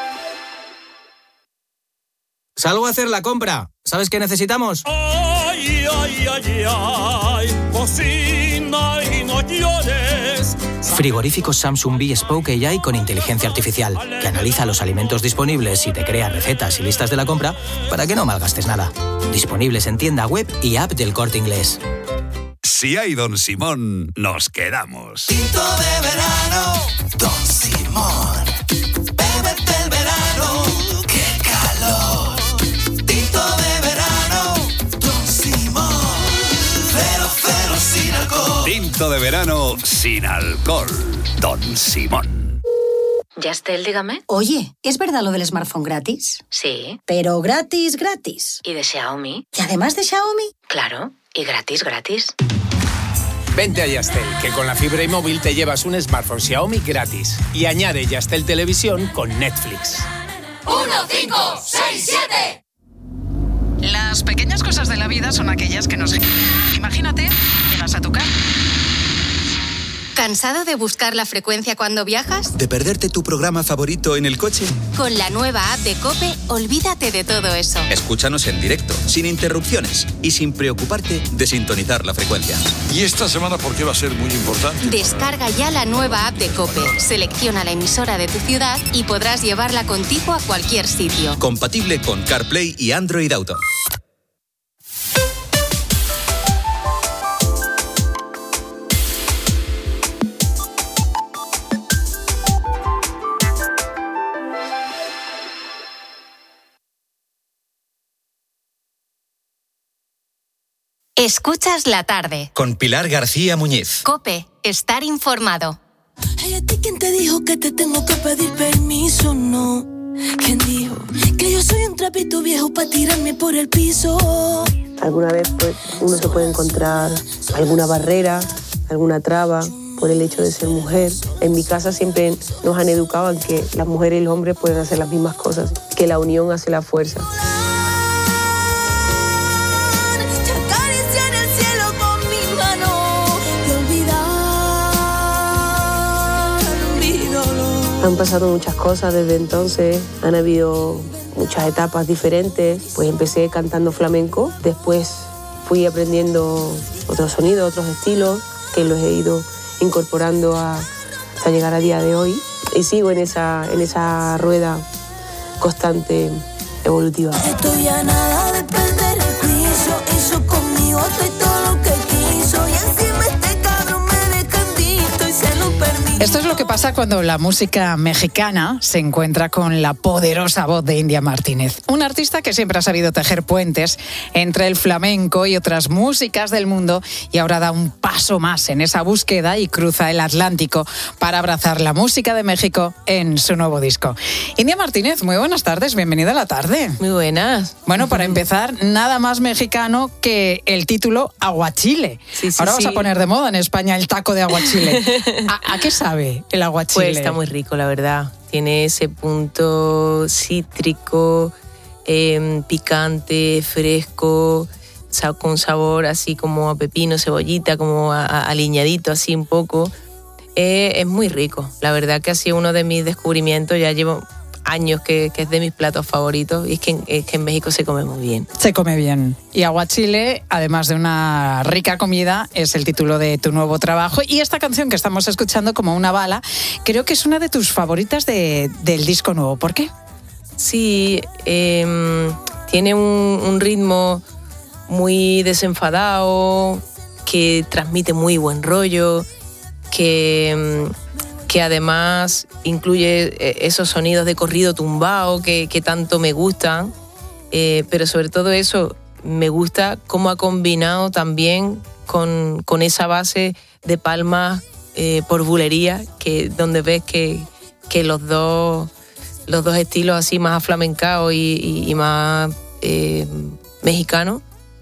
Salgo a hacer la compra. ¿Sabes qué necesitamos? Ay, ay, ay, ay, cocina y no llores. Frigoríficos Samsung Bespoke AI con inteligencia artificial, que analiza los alimentos disponibles y te crea recetas y listas de la compra para que no malgastes nada. Disponibles en tienda web y app del Corte Inglés. Si hay Don Simón, nos quedamos. Tinto de verano, Don Simón. Bébete el verano, qué calor. Tinto de verano, Don Simón. Cero sin alcohol. Tinto de verano sin alcohol. Don Simón. Yastel, dígame. Oye, ¿es verdad lo del smartphone gratis? Sí. Pero gratis, gratis. ¿Y de Xiaomi? ¿Y además de Xiaomi? Claro, y gratis. Vente a Yastel, que con la fibra y móvil te llevas un smartphone Xiaomi gratis. Y añade Yastel Televisión con Netflix. 1, 5, 6, 7. Las pequeñas cosas de la vida son aquellas que nos... Imagínate, llegas a tu casa. ¿Cansado de buscar la frecuencia cuando viajas? ¿De perderte tu programa favorito en el coche? Con la nueva app de COPE, olvídate de todo eso. Escúchanos en directo, sin interrupciones y sin preocuparte de sintonizar la frecuencia. ¿Y esta semana por qué va a ser muy importante? Descarga ya la nueva app de COPE, selecciona la emisora de tu ciudad y podrás llevarla contigo a cualquier sitio. Compatible con CarPlay y Android Auto. Escuchas la tarde. Con Pilar García Muñiz. COPE, estar informado. Hey, ¿a ti quién te dijo que te tengo que pedir permiso? No. ¿Quién dijo que yo soy un trapito viejo para tirarme por el piso? Alguna vez pues uno se puede encontrar alguna barrera, alguna traba por el hecho de ser mujer. En mi casa siempre nos han educado en que las mujeres y los hombres pueden hacer las mismas cosas, que la unión hace la fuerza. Han pasado muchas cosas desde entonces, han habido muchas etapas diferentes. Pues empecé cantando flamenco, después fui aprendiendo otros sonidos, otros estilos, que los he ido incorporando hasta llegar al día de hoy. Y sigo en esa rueda constante evolutiva. Estoy a nada de perder el juicio, hizo conmigo estoy todo lo que quiso. Y encima este cabrón me descandito y se lo permito. Esto es lo que pasa cuando la música mexicana se encuentra con la poderosa voz de India Martínez, un artista que siempre ha sabido tejer puentes entre el flamenco y otras músicas del mundo y ahora da un paso más en esa búsqueda y cruza el Atlántico para abrazar la música de México en su nuevo disco. India Martínez, muy buenas tardes, bienvenida a la tarde. Muy buenas. Bueno, para empezar, nada más mexicano que el título Aguachile. Sí, ahora vamos a poner de moda en España el taco de aguachile. ¿A qué sabe el aguachile? Pues está muy rico, la verdad. Tiene ese punto cítrico, picante, fresco, con sabor así como a pepino, cebollita, como aliñadito así un poco. Es muy rico. La verdad que ha sido uno de mis descubrimientos. Ya llevo años que es de mis platos favoritos, y es que en México se come muy bien. Se come bien. Y aguachile, además de una rica comida, es el título de tu nuevo trabajo. Y esta canción que estamos escuchando, Como una bala, creo que es una de tus favoritas del disco nuevo. ¿Por qué? Sí, tiene un ritmo muy desenfadado, que transmite muy buen rollo, que además incluye esos sonidos de corrido tumbado que tanto me gustan, pero sobre todo eso, me gusta cómo ha combinado también con esa base de palmas por bulería, donde ves que los dos estilos así más aflamencados y más mexicanos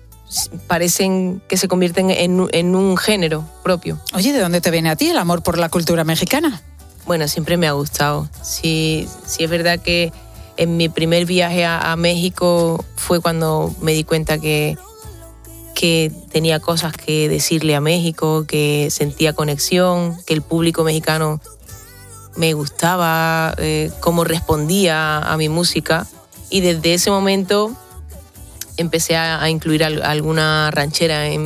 parecen que se convierten en un género propio. Oye, ¿de dónde te viene a ti el amor por la cultura mexicana? Bueno, siempre me ha gustado. Sí, es verdad que en mi primer viaje a México fue cuando me di cuenta que tenía cosas que decirle a México, que sentía conexión, que el público mexicano me gustaba, cómo respondía a mi música. Y desde ese momento empecé a incluir alguna ranchera en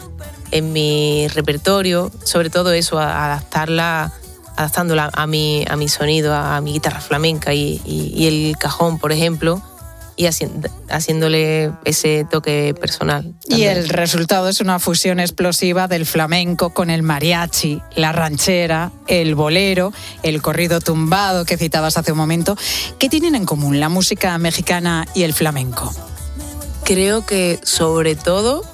mi repertorio, sobre todo eso, adaptándola a mi sonido, a mi guitarra flamenca y el cajón, por ejemplo, y haciéndole ese toque personal también. Y el resultado es una fusión explosiva del flamenco con el mariachi, la ranchera, el bolero, el corrido tumbado que citabas hace un momento. ¿Qué tienen en común la música mexicana y el flamenco? Creo que sobre todo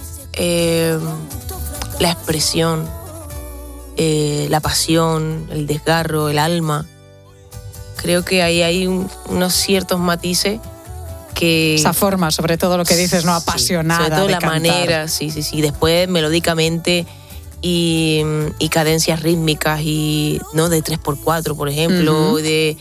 la expresión, la pasión, el desgarro, el alma. Creo que ahí hay unos ciertos matices que... Esa forma, sobre todo lo que dices, ¿no? Apasionada. Sobre todo de la cantar. manera, sí. Después melódicamente y cadencias rítmicas y no de 3x4, por ejemplo, de...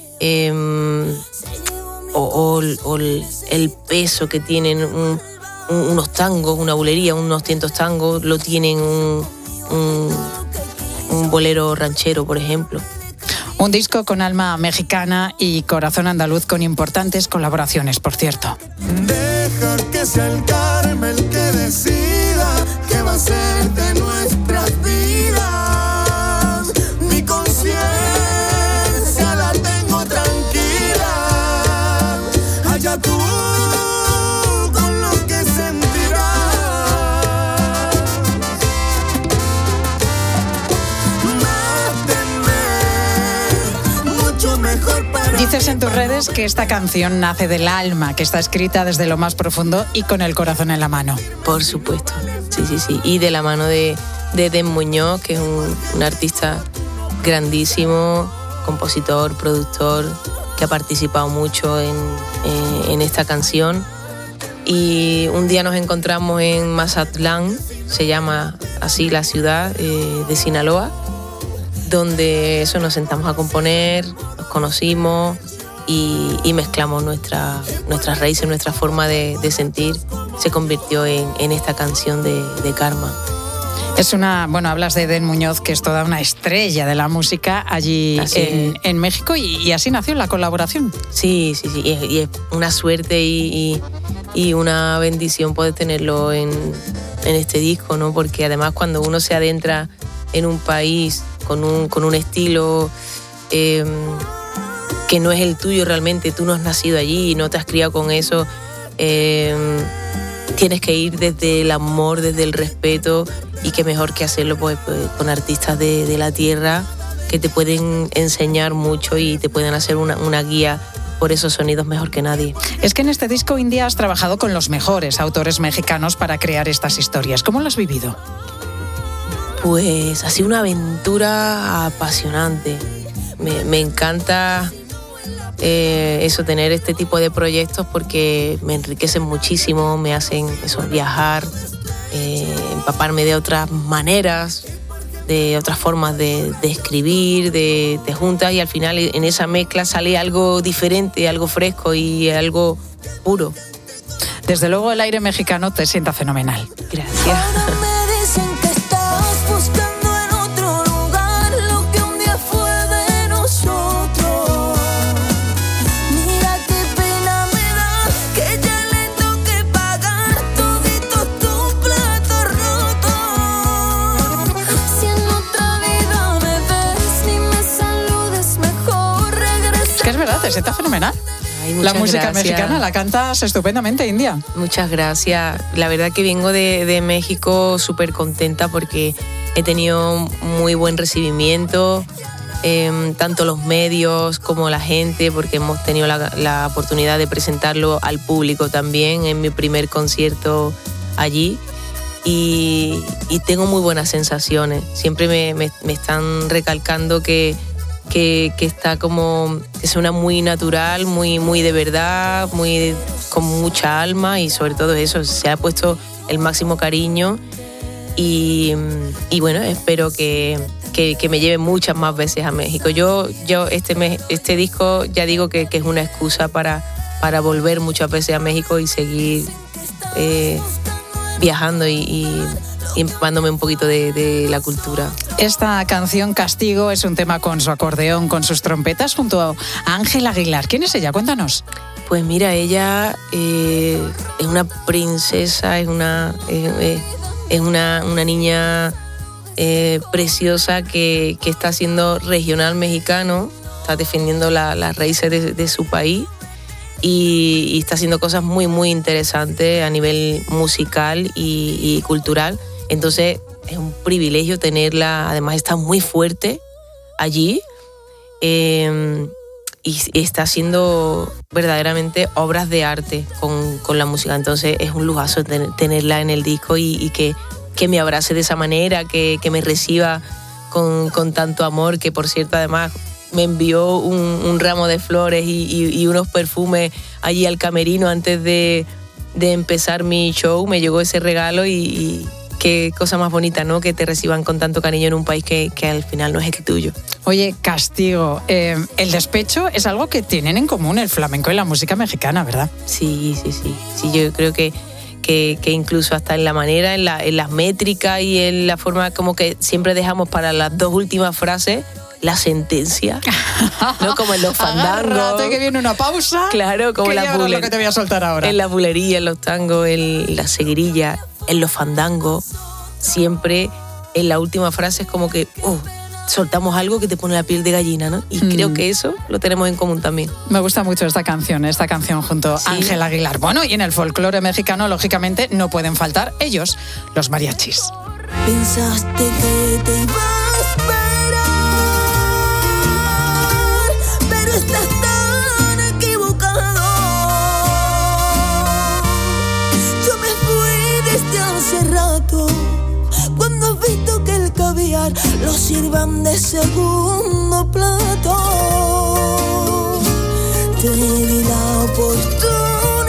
O el peso que tienen unos tangos, una bulería, unos tientos tangos, lo tienen un bolero ranchero, por ejemplo. Un disco con alma mexicana y corazón andaluz, con importantes colaboraciones, por cierto. Deja que sea el karma el que decida qué va a ser de nuestras vidas. Mi conciencia la tengo tranquila. Allá tú con lo que sentirás. Máteme mucho mejor para... Dices en tus redes que esta canción nace del alma, que está escrita desde lo más profundo y con el corazón en la mano. Por supuesto, sí. Y de la mano de Den Muñoz, que es un artista grandísimo, compositor, productor, que ha participado mucho en esta canción. Y un día nos encontramos en Mazatlán, se llama así la ciudad de Sinaloa, donde nos sentamos a componer, nos conocimos y mezclamos nuestras raíces, nuestra forma de sentir. Se convirtió en esta canción de Karma. Hablas de Den Muñoz, que es toda una estrella de la música allí en México, y así nació la colaboración. Sí, y es una suerte y una bendición poder tenerlo en este disco, ¿no? Porque además cuando uno se adentra en un país con un estilo que no es el tuyo realmente, tú no has nacido allí y no te has criado con eso, tienes que ir desde el amor, desde el respeto, y qué mejor que hacerlo pues con artistas de la tierra te pueden enseñar mucho y te pueden hacer una guía por esos sonidos mejor que nadie. Es que en este disco, India, has trabajado con los mejores autores mexicanos para crear estas historias. ¿Cómo lo has vivido? Pues ha sido una aventura apasionante. Me encanta eso, tener este tipo de proyectos porque me enriquecen muchísimo, me hacen eso, viajar, empaparme de otras maneras, de otras formas de escribir, de juntas, y al final en esa mezcla sale algo diferente, algo fresco y algo puro. Desde luego el aire mexicano te sienta fenomenal. Gracias. Te sienta fenomenal. La música mexicana la cantas estupendamente, India. Muchas gracias. La verdad que vengo de México súper contenta porque he tenido muy buen recibimiento, tanto los medios como la gente, porque hemos tenido la oportunidad de presentarlo al público también en mi primer concierto allí. Y tengo muy buenas sensaciones. Siempre me están recalcando que está como, que suena muy natural, muy de verdad, con mucha alma, y sobre todo eso, se ha puesto el máximo cariño y bueno, espero que me lleve muchas más veces a México. Yo este disco ya digo que es una excusa para volver muchas veces a México y seguir viajando y empapándome un poquito de la cultura. Esta canción, Castigo, es un tema con su acordeón, con sus trompetas, junto a Ángel Aguilar. ¿Quién es ella? Cuéntanos. Pues mira, ella es una princesa, es una niña preciosa que está haciendo regional mexicano, está defendiendo las raíces de su país y está haciendo cosas muy, muy interesantes a nivel musical y cultural. Entonces es un privilegio tenerla, además está muy fuerte allí y está haciendo verdaderamente obras de arte con la música. Entonces es un lujazo tenerla en el disco y que me abrace de esa manera, que me reciba con tanto amor, que por cierto además me envió un ramo de flores y unos perfumes allí al camerino antes de empezar mi show. Me llegó ese regalo y qué cosa más bonita, ¿no? Que te reciban con tanto cariño en un país que al final no es el tuyo. Oye, Castigo, el despecho es algo que tienen en común el flamenco y la música mexicana, ¿verdad? Sí, yo creo que incluso hasta en la manera, en las métricas y en la forma, como que siempre dejamos para las dos últimas frases la sentencia, ¿no? Como en los fandangos. Agárrate que viene una pausa. Claro, como que es lo que te voy a soltar ahora. En la bulería, en los tangos, en la seguirilla, en los fandangos, siempre en la última frase es como que soltamos algo que te pone la piel de gallina, ¿no? Y creo que eso lo tenemos en común también. Me gusta mucho esta canción junto a Ángel Aguilar. Bueno, y en el folclore mexicano, lógicamente, no pueden faltar ellos, los mariachis. Pensaste que te iba a esperar, pero estás tan equivocado. Yo me fui desde hace rato, cuando has visto que el caviar lo sirvan de segundo plato. Te di la oportunidad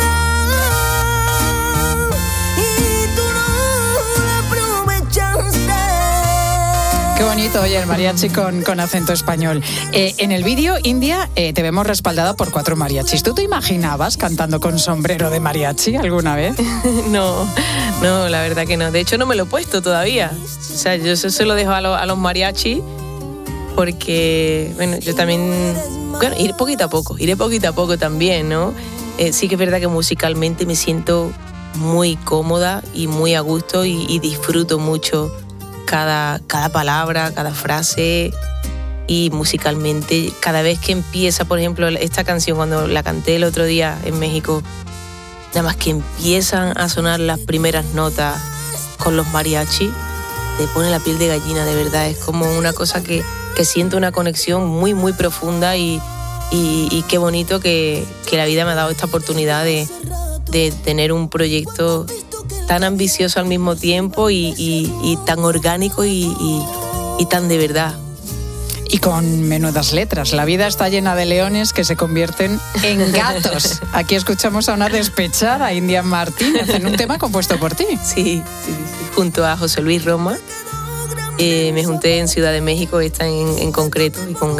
y tú no la aprovechaste. Qué bonito, oye, el mariachi con acento español. En el vídeo, India, te vemos respaldada por 4 mariachis. ¿Tú te imaginabas cantando con sombrero de mariachi alguna vez? No, la verdad que no. De hecho, no me lo he puesto todavía. O sea, yo se lo dejo a los mariachis porque, bueno, yo también... Bueno, iré poquito a poco también, ¿no? Sí que es verdad que musicalmente me siento muy cómoda y muy a gusto y disfruto mucho cada palabra, cada frase, y musicalmente cada vez que empieza, por ejemplo, esta canción, cuando la canté el otro día en México, nada más que empiezan a sonar las primeras notas con los mariachis, te pone la piel de gallina, de verdad. Es como una cosa que siento una conexión muy, muy profunda y qué bonito que la vida me ha dado esta oportunidad de tener un proyecto tan ambicioso al mismo tiempo y tan orgánico y tan de verdad. Y con menudas letras. La vida está llena de leones que se convierten en gatos. Aquí escuchamos a una despechada, India Martínez, en un tema compuesto por ti. Sí. Junto a José Luis Roma. Me junté en Ciudad de México, esta en concreto, y con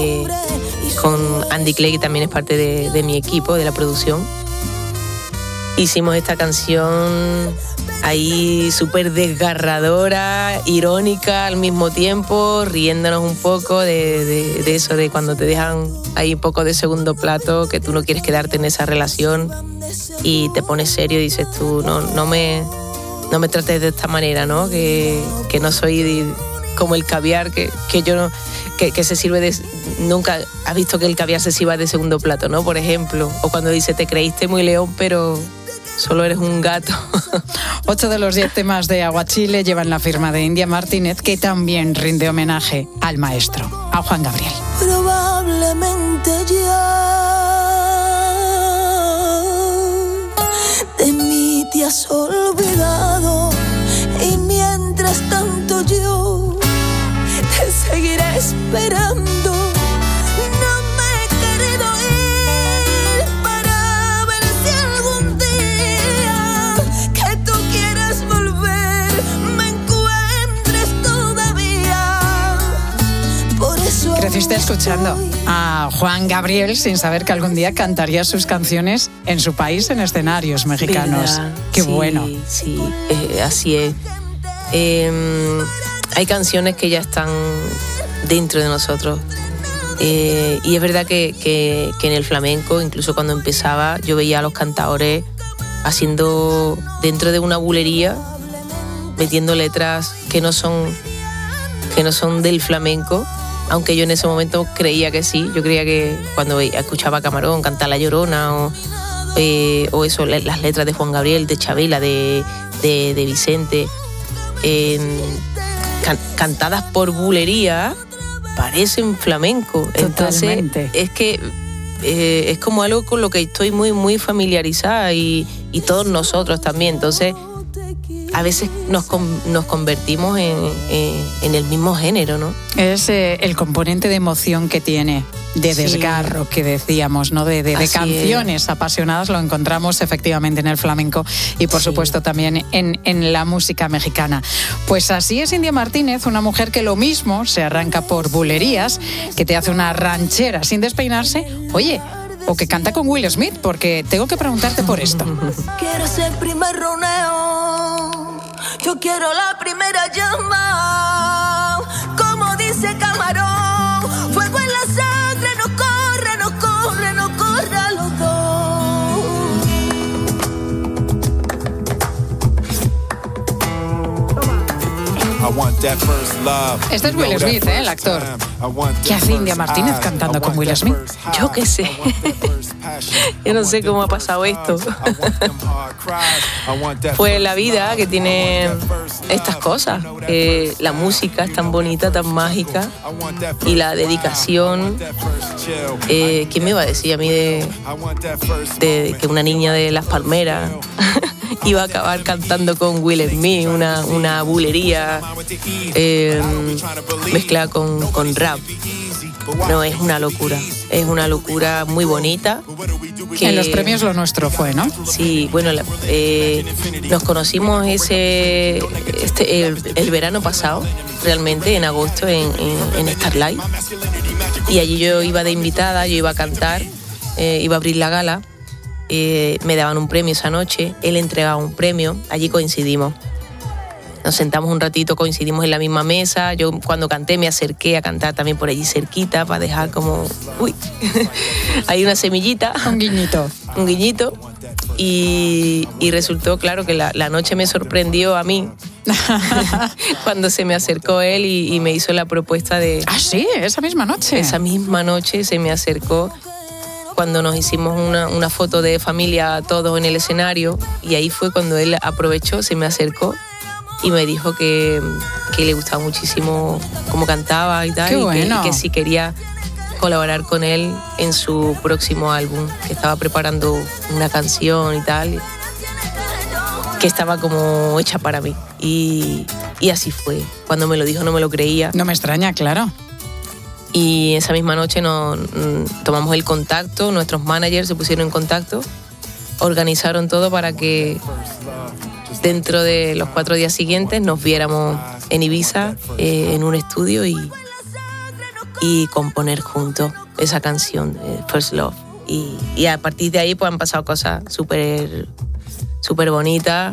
Andy Clay, que también es parte de mi equipo, de la producción. Hicimos esta canción ahí súper desgarradora, irónica al mismo tiempo, riéndonos un poco de eso, de cuando te dejan ahí un poco de segundo plato, que tú no quieres quedarte en esa relación y te pones serio y dices tú, no me trates de esta manera, ¿no? Que no soy como el caviar, que yo no... Que se sirve de... Nunca has visto que el caviar se sirva de segundo plato, ¿no? Por ejemplo. O cuando dice, te creíste muy león, pero solo eres un gato. 8 de los 10 temas de Aguachile llevan la firma de India Martínez, que también rinde homenaje al maestro, a Juan Gabriel. Probablemente ya de mí te has olvidado, y mientras tanto yo te seguiré esperando. No me he querido ir para ver si algún día que tú quieras volver me encuentres todavía. Por eso creciste escuchando a Juan Gabriel sin saber que algún día cantaría sus canciones en su país en escenarios mexicanos. ¿Verdad? Qué sí, bueno. Sí, así es. Hay canciones que ya están dentro de nosotros. Y es verdad que en el flamenco, incluso cuando empezaba, yo veía a los cantadores haciendo dentro de una bulería, metiendo letras que no son del flamenco, aunque yo en ese momento creía que sí. Yo creía que cuando escuchaba a Camarón cantar La Llorona o eso, las letras de Juan Gabriel, de Chabela, de Vicente, cantadas por bulería, parecen flamenco. Totalmente. Entonces es que es como algo con lo que estoy muy, muy familiarizada y todos nosotros también. Entonces a veces nos convertimos en el mismo género, ¿no? Es el componente de emoción que tiene, de desgarro, que decíamos, ¿no? De canciones apasionadas, lo encontramos efectivamente en el flamenco y por supuesto también en la música mexicana. Pues así es India Martínez, una mujer que lo mismo se arranca por bulerías, que te hace una ranchera sin despeinarse, oye, o que canta con Will Smith, porque tengo que preguntarte por esto. Quiero ser primer roneo, yo quiero la primera llama, como dice Camarón, fuego en la sangre, no corre, no corre, no corre a los dos. Este es Will Smith, el actor. ¿Qué hace India Martínez cantando con Will Smith? Yo qué sé. Yo no sé cómo ha pasado esto. Pues la vida que tiene estas cosas. La música es tan bonita, tan mágica. Y la dedicación. ¿Quién me iba a decir a mí de que una niña de Las Palmeras iba a acabar cantando con Will Smith, una bulería mezclada con rap? No, es una locura muy bonita. En los premios Lo Nuestro fue, ¿no? Sí, bueno, nos conocimos el verano pasado, realmente, en agosto, en Starlight. Y allí yo iba de invitada, yo iba a cantar, iba a abrir la gala. Me daban un premio esa noche, él entregaba un premio, allí coincidimos. Nos sentamos un ratito, coincidimos en la misma mesa. Yo cuando canté me acerqué a cantar también por allí cerquita para dejar como... Uy, hay una semillita. Un guiñito. Un guiñito. Y resultó, claro, que la noche me sorprendió a mí cuando se me acercó él y me hizo la propuesta de... Ah, sí, esa misma noche. Esa misma noche se me acercó cuando nos hicimos una foto de familia todos en el escenario, y ahí fue cuando él aprovechó, se me acercó y me dijo que le gustaba muchísimo cómo cantaba y tal. Qué bueno. Y que si quería colaborar con él en su próximo álbum, que estaba preparando una canción y tal, que estaba como hecha para mí. Y así fue. Cuando me lo dijo no me lo creía. No me extraña, claro. Y esa misma noche tomamos el contacto, nuestros managers se pusieron en contacto, organizaron todo para que dentro de los 4 días siguientes nos viéramos en Ibiza, en un estudio y componer juntos esa canción, First Love. Y a partir de ahí pues han pasado cosas súper bonitas,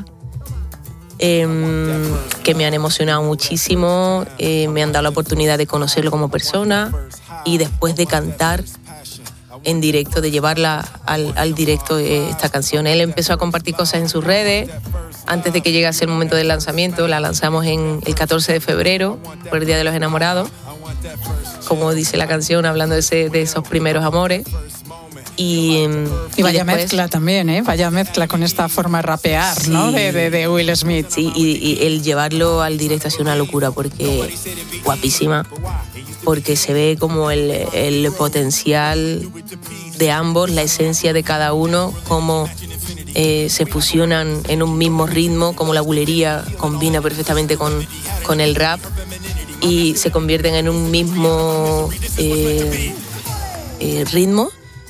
que me han emocionado muchísimo, me han dado la oportunidad de conocerlo como persona y después de cantar en directo, de llevarla al directo esta canción. Él empezó a compartir cosas en sus redes antes de que llegase el momento del lanzamiento. La lanzamos el 14 de febrero, por el Día de los Enamorados, como dice la canción, hablando de esos primeros amores. Y vaya después, mezcla también, ¿eh? Vaya mezcla con esta forma de rapear, sí, ¿no? De Will Smith. Sí, y el llevarlo al directo ha sido una locura, porque guapísima, porque se ve como el potencial de ambos, la esencia de cada uno, cómo se fusionan en un mismo ritmo, como la bulería combina perfectamente con el rap y se convierten en un mismo ritmo.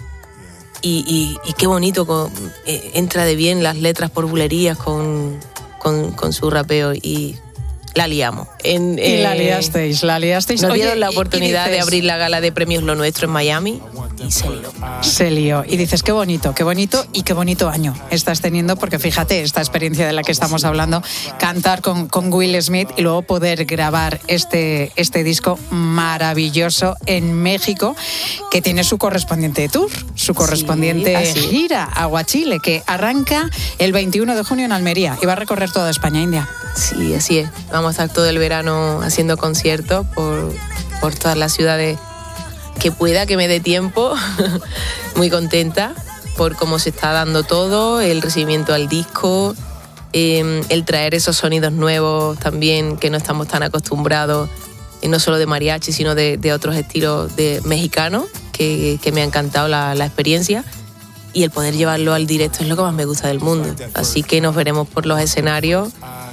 Y qué bonito, entra de bien las letras por bulerías con su rapeo y la liamos. Y la liasteis. Nos dieron la oportunidad de abrir la gala de premios Lo Nuestro en Miami y se lió. Y dices, qué bonito y qué bonito año estás teniendo, porque fíjate, esta experiencia de la que estamos hablando, cantar con Will Smith y luego poder grabar este disco maravilloso en México, que tiene su correspondiente tour, su correspondiente gira Aguachile, que arranca el 21 de junio en Almería y va a recorrer toda España, India. Sí, así es. Vamos a estar todo el verano haciendo conciertos por todas las ciudades que pueda, que me dé tiempo. Muy contenta por cómo se está dando todo, el recibimiento al disco, el traer esos sonidos nuevos también que no estamos tan acostumbrados, no solo de mariachi, sino de otros estilos mexicanos, que me ha encantado la experiencia. Y el poder llevarlo al directo es lo que más me gusta del mundo. Así que nos veremos por los escenarios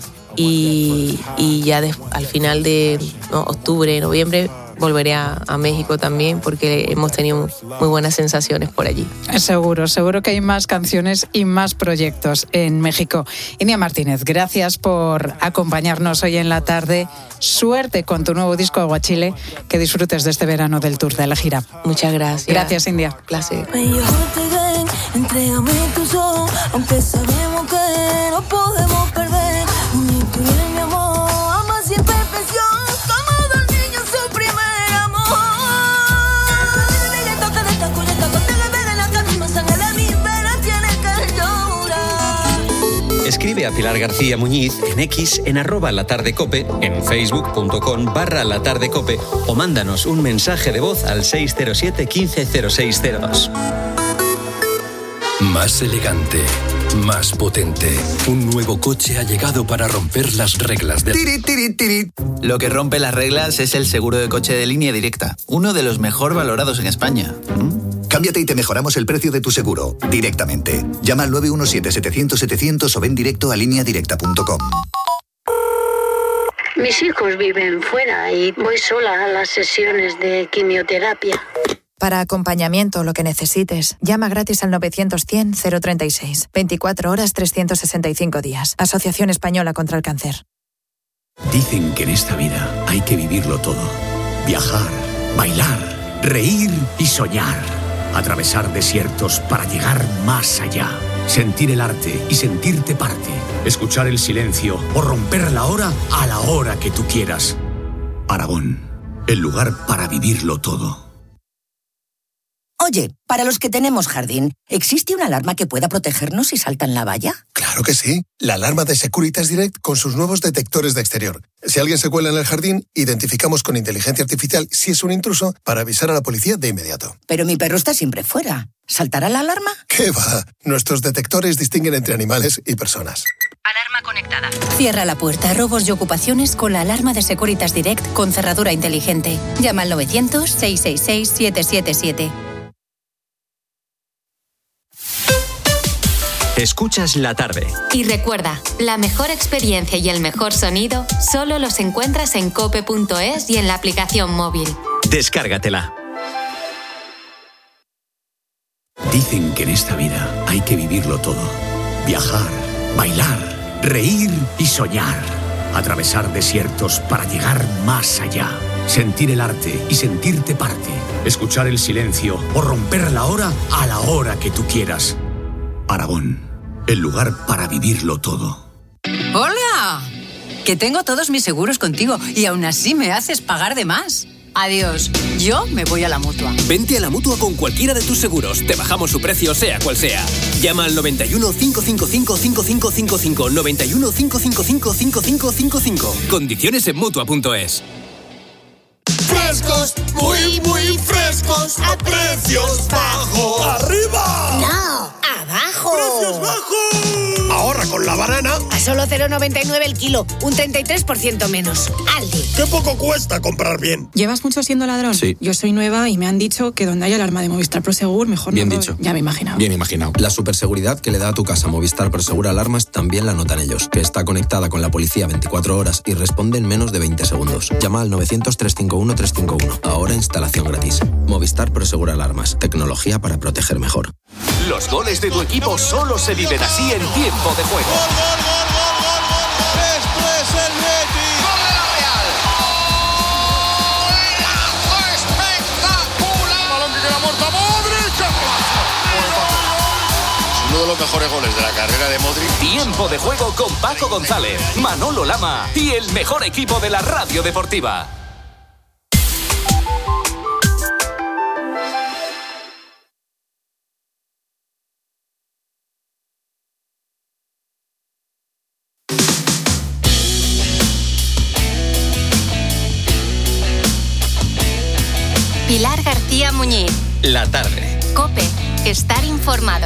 y ya al final de octubre, noviembre, volveré a México también, porque hemos tenido muy buenas sensaciones por allí. Seguro que hay más canciones y más proyectos en México. India Martínez, gracias por acompañarnos hoy en la tarde. Suerte con tu nuevo disco Aguachile, que disfrutes de este verano del tour de la gira. Muchas gracias. Gracias, India. Placer. Entrégame tus ojos, aunque sabemos que no podemos perder. Unito en mi amor, ama sin perfección, como dos niños su primer amor. Toca de esta cuñeta, conténgame de la camisa, sangre de mis venas tiene que llorar. Escribe a Pilar García Muñiz en X, en @latardecope, en facebook.com/latardecope o mándanos un mensaje de voz al 607 15 0602. Más elegante, más potente. Un nuevo coche ha llegado para romper las reglas del... Tiri, tiri, tiri. Lo que rompe las reglas es el seguro de coche de Línea Directa, uno de los mejor valorados en España. Cámbiate y te mejoramos el precio de tu seguro directamente. Llama al 917-700-700 o ven directo a lineadirecta.com. Mis hijos viven fuera y voy sola a las sesiones de quimioterapia. Para acompañamiento o lo que necesites, llama gratis al 900-100-036. 24 horas, 365 días. Asociación Española contra el Cáncer. Dicen que en esta vida hay que vivirlo todo. Viajar, bailar, reír y soñar. Atravesar desiertos para llegar más allá. Sentir el arte y sentirte parte. Escuchar el silencio o romper la hora a la hora que tú quieras. Aragón, el lugar para vivirlo todo. Oye, para los que tenemos jardín, ¿existe una alarma que pueda protegernos si saltan la valla? Claro que sí. La alarma de Securitas Direct con sus nuevos detectores de exterior. Si alguien se cuela en el jardín, identificamos con inteligencia artificial si es un intruso para avisar a la policía de inmediato. Pero mi perro está siempre fuera. ¿Saltará la alarma? ¿Qué va? Nuestros detectores distinguen entre animales y personas. Alarma conectada. Cierra la puerta a robos y ocupaciones con la alarma de Securitas Direct con cerradura inteligente. Llama al 900-666-777. Escuchas La Tarde. Y recuerda, la mejor experiencia y el mejor sonido solo los encuentras en cope.es y en la aplicación móvil. Descárgatela. Dicen que en esta vida hay que vivirlo todo. Viajar, bailar, reír y soñar. Atravesar desiertos para llegar más allá. Sentir el arte y sentirte parte. Escuchar el silencio o romper la hora a la hora que tú quieras. Aragón, el lugar para vivirlo todo. ¡Hola! Que tengo todos mis seguros contigo y aún así me haces pagar de más. Adiós, yo me voy a la Mutua. Vente a la Mutua con cualquiera de tus seguros. Te bajamos su precio, sea cual sea. Llama al 91 555 5555. 91 555 5555. Condiciones en Mutua.es. Frescos, muy, muy frescos, a precios bajos. ¡Arriba! ¡No! ¡Abajo! ¡Precios bajos! Ahorra con la banana a solo 0,99 el kilo, un 33% menos. Aldi. ¡Qué poco cuesta comprar bien! ¿Llevas mucho siendo ladrón? Sí. Yo soy nueva y me han dicho que donde hay alarma de Movistar Prosegur, mejor bien no. Dicho. Ya me he imaginado. Bien imaginado. La superseguridad que le da a tu casa Movistar Prosegur Alarmas también la notan ellos, que está conectada con la policía 24 horas y responde en menos de 20 segundos. Llama al 900-351-351. Ahora instalación gratis. Movistar Prosegur Alarmas. Tecnología para proteger mejor. Los goles de tu equipo solo se viven así en tiempo de juego. ¡Esto es el Betis! ¡Gol de la Real! ¡Golazo espectacular! ¡Balón que queda muerto! ¡Modric! Uno de los mejores goles de la carrera de Modric. Tiempo de juego con Paco González, Manolo Lama y el mejor equipo de la radio deportiva. Pilar García Muñiz. La Tarde. COPE. Estar informado.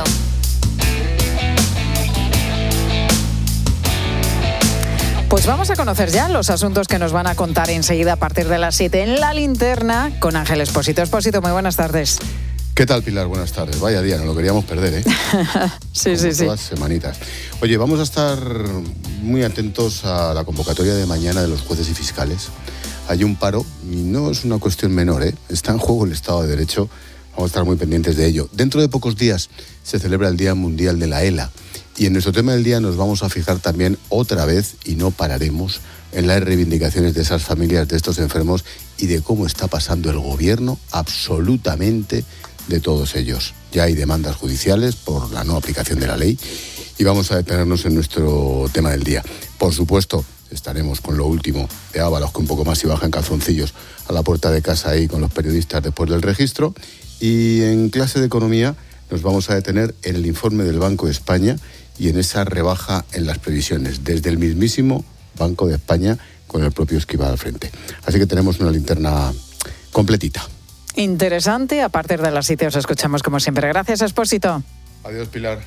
Pues vamos a conocer ya los asuntos que nos van a contar enseguida a partir de las 7 en La Linterna con Ángel Expósito. Expósito, muy buenas tardes. ¿Qué tal, Pilar? Buenas tardes. Vaya día, no lo queríamos perder, ¿eh? Sí. Todas semanitas. Oye, vamos a estar muy atentos a la convocatoria de mañana de los jueces y fiscales. Hay un paro y no es una cuestión menor, ¿eh? Está en juego el Estado de Derecho. Vamos a estar muy pendientes de ello. Dentro de pocos días se celebra el Día Mundial de la ELA. Y en nuestro tema del día nos vamos a fijar también otra vez, y no pararemos, en las reivindicaciones de esas familias de estos enfermos y de cómo está pasando el gobierno absolutamente de todos ellos. Ya hay demandas judiciales por la no aplicación de la ley y vamos a detenernos en nuestro tema del día. Por supuesto, estaremos con lo último de Ábalos, que un poco más y baja en calzoncillos a la puerta de casa ahí con los periodistas después del registro. Y en clase de economía nos vamos a detener en el informe del Banco de España y en esa rebaja en las previsiones, desde el mismísimo Banco de España con el propio Escrivá al frente. Así que tenemos una linterna completita. Interesante. A partir de las 7 os escuchamos como siempre. Gracias, Expósito. Adiós, Pilar.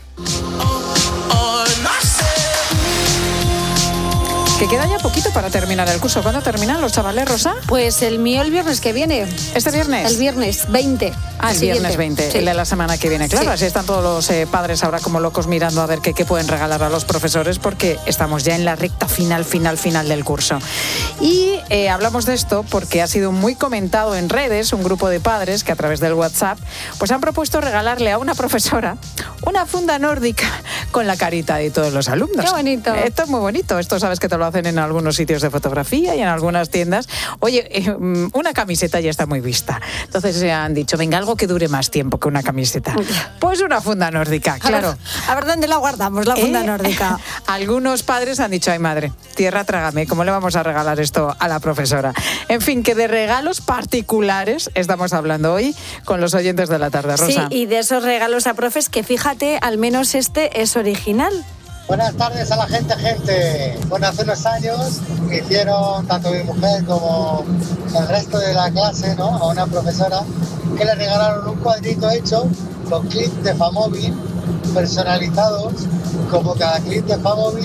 Que queda ya poquito para terminar el curso. ¿Cuándo terminan los chavales, Rosa? Pues el mío el viernes que viene. ¿Este viernes? El viernes 20. Ah, el viernes 20, sí. El de la semana que viene. Claro, sí. Así están todos los padres ahora como locos mirando a ver qué pueden regalar a los profesores, porque estamos ya en la recta final del curso. Y hablamos de esto porque ha sido muy comentado en redes un grupo de padres que a través del WhatsApp pues han propuesto regalarle a una profesora una funda nórdica con la carita de todos los alumnos. ¡Qué bonito! Esto es muy bonito. Esto sabes que te lo hacen en algunos sitios de fotografía y en algunas tiendas. Oye, una camiseta ya está muy vista. Entonces se han dicho, venga, algo que dure más tiempo que una camiseta. Pues una funda nórdica, claro. A ver dónde la guardamos, la funda nórdica. Algunos padres han dicho, ay madre, tierra trágame, ¿cómo le vamos a regalar esto a la profesora? En fin, que de regalos particulares estamos hablando hoy con los oyentes de la tarde, Rosa. Sí, y de esos regalos a profes que fíjate, al menos este es original. Buenas tardes a la gente. Bueno, hace unos años hicieron tanto mi mujer como el resto de la clase, ¿no?, a una profesora que le regalaron un cuadrito hecho con clips de Famóvil personalizados, como cada clip de Famóvil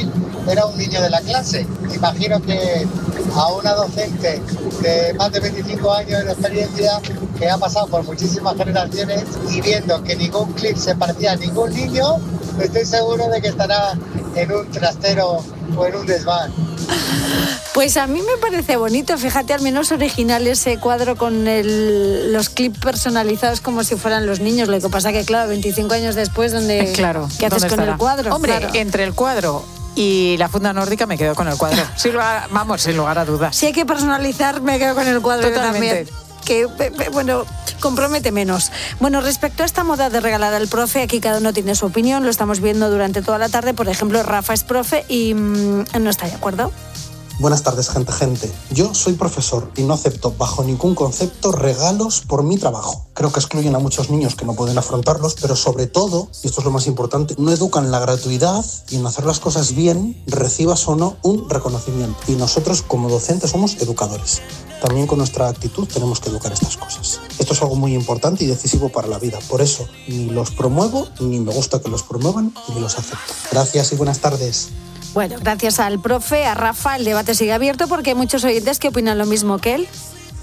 era un niño de la clase. Imagino que a una docente de más de 25 años de experiencia, que ha pasado por muchísimas generaciones y viendo que ningún clip se parecía a ningún niño, estoy seguro de que estará en un trastero o en un desván. Pues a mí me parece bonito, fíjate, al menos original ese cuadro con los clips personalizados como si fueran los niños. Lo que pasa que, claro, 25 años después, claro, ¿qué haces con el cuadro? Hombre, claro. Entre el cuadro y la funda nórdica me quedo con el cuadro. Sin lugar a dudas. Si hay que personalizar, me quedo con el cuadro. Totalmente. Que, bueno, compromete menos. Bueno, respecto a esta moda de regalar al profe, aquí cada uno tiene su opinión, lo estamos viendo durante toda la tarde. Por ejemplo, Rafa es profe y no está de acuerdo. Buenas tardes, gente. Yo soy profesor y no acepto bajo ningún concepto regalos por mi trabajo. Creo que excluyen a muchos niños que no pueden afrontarlos, pero sobre todo, y esto es lo más importante, no educan en la gratuidad y en hacer las cosas bien, recibas o no un reconocimiento. Y nosotros, como docentes, somos educadores. También con nuestra actitud tenemos que educar estas cosas. Esto es algo muy importante y decisivo para la vida. Por eso, ni los promuevo, ni me gusta que los promuevan, ni los acepto. Gracias y buenas tardes. Bueno, gracias al profe, a Rafa, el debate sigue abierto porque hay muchos oyentes que opinan lo mismo que él.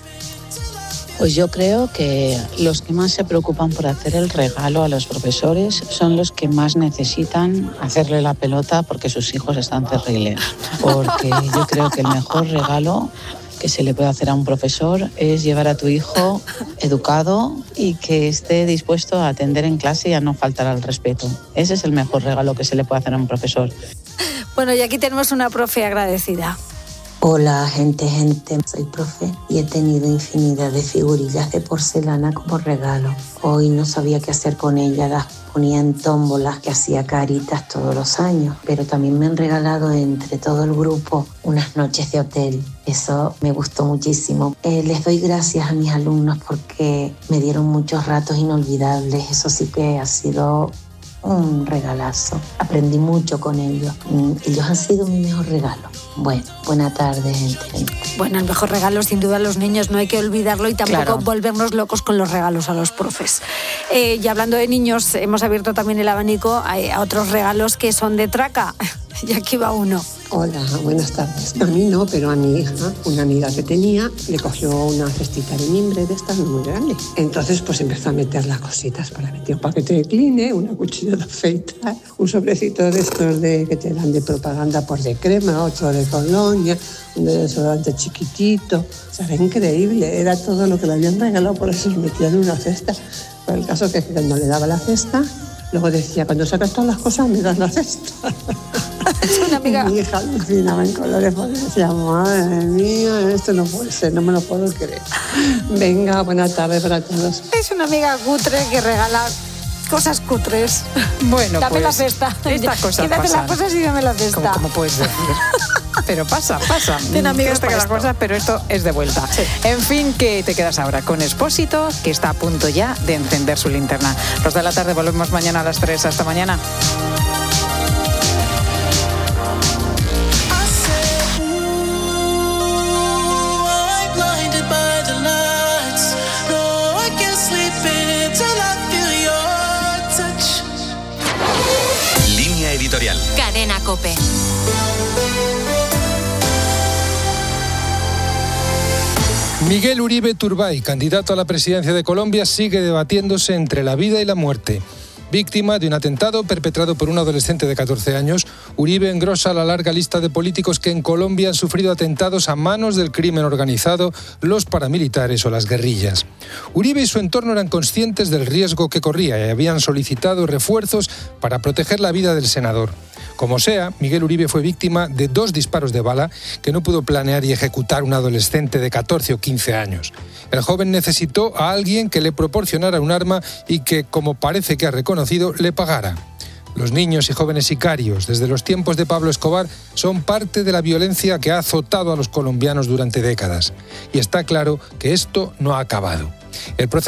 Pues yo creo que los que más se preocupan por hacer el regalo a los profesores son los que más necesitan hacerle la pelota porque sus hijos están terribles. Porque yo creo que el mejor regalo que se le puede hacer a un profesor es llevar a tu hijo educado y que esté dispuesto a atender en clase y a no faltar al respeto. Ese es el mejor regalo que se le puede hacer a un profesor. Bueno, y aquí tenemos una profe agradecida. Hola, gente, soy profe y he tenido infinidad de figurillas de porcelana como regalo. Hoy no sabía qué hacer con ellas, las ponía en tómbolas que hacía caritas todos los años, pero también me han regalado entre todo el grupo unas noches de hotel. Eso me gustó muchísimo. Les doy gracias a mis alumnos porque me dieron muchos ratos inolvidables. Eso sí que ha sido un regalazo. Aprendí mucho con ellos. Ellos han sido mi mejor regalo. Bueno, buena tarde, gente. Bueno, el mejor regalo sin duda a los niños, no hay que olvidarlo y tampoco volvernos locos con los regalos a los profes. Y hablando de niños, hemos abierto también el abanico a otros regalos que son de traca. Y aquí va uno. Hola, buenas tardes. A mí no, pero a mi hija, una amiga que tenía, le cogió una cestita de mimbre de estas muy grande. Entonces, pues empezó a meter las cositas. Pues le metió un paquete de Kleenex, una cuchilla de afeitar, un sobrecito de estos que te dan de propaganda pues de crema, otro de colonia, un desodorante chiquitito. O sea, era increíble, era todo lo que le habían regalado, por eso se metía en una cesta. Pero el caso es que cuando le daba la cesta, luego decía, cuando sacas todas las cosas, me das la cesta. Es una amiga. Mi hija alucinaba en colores porque decía, madre mía, esto no puede ser, no me lo puedo creer. Venga, buenas tardes para todos. Es una amiga cutre que regala cosas cutres. Bueno, dame pues la cesta. Estas cosas Quédate pasan. las cosas y dame la cesta. ¿Cómo puedes decir? Pero pasa. Tiene amigos para las cosas, pero esto es de vuelta. Sí. En fin, que te quedas ahora con Expósito, que está a punto ya de encender su linterna. Los de la tarde volvemos mañana a las 3. Hasta mañana. Editorial. Cadena COPE. Miguel Uribe Turbay, candidato a la presidencia de Colombia, sigue debatiéndose entre la vida y la muerte. Víctima de un atentado perpetrado por un adolescente de 14 años, Uribe engrosa la larga lista de políticos que en Colombia han sufrido atentados a manos del crimen organizado, los paramilitares o las guerrillas. Uribe y su entorno eran conscientes del riesgo que corría y habían solicitado refuerzos para proteger la vida del senador. Como sea, Miguel Uribe fue víctima de 2 disparos de bala que no pudo planear y ejecutar un adolescente de 14 o 15 años. El joven necesitó a alguien que le proporcionara un arma y que, como parece que ha reconocido, le pagara. Los niños y jóvenes sicarios, desde los tiempos de Pablo Escobar, son parte de la violencia que ha azotado a los colombianos durante décadas. Y está claro que esto no ha acabado. El proceso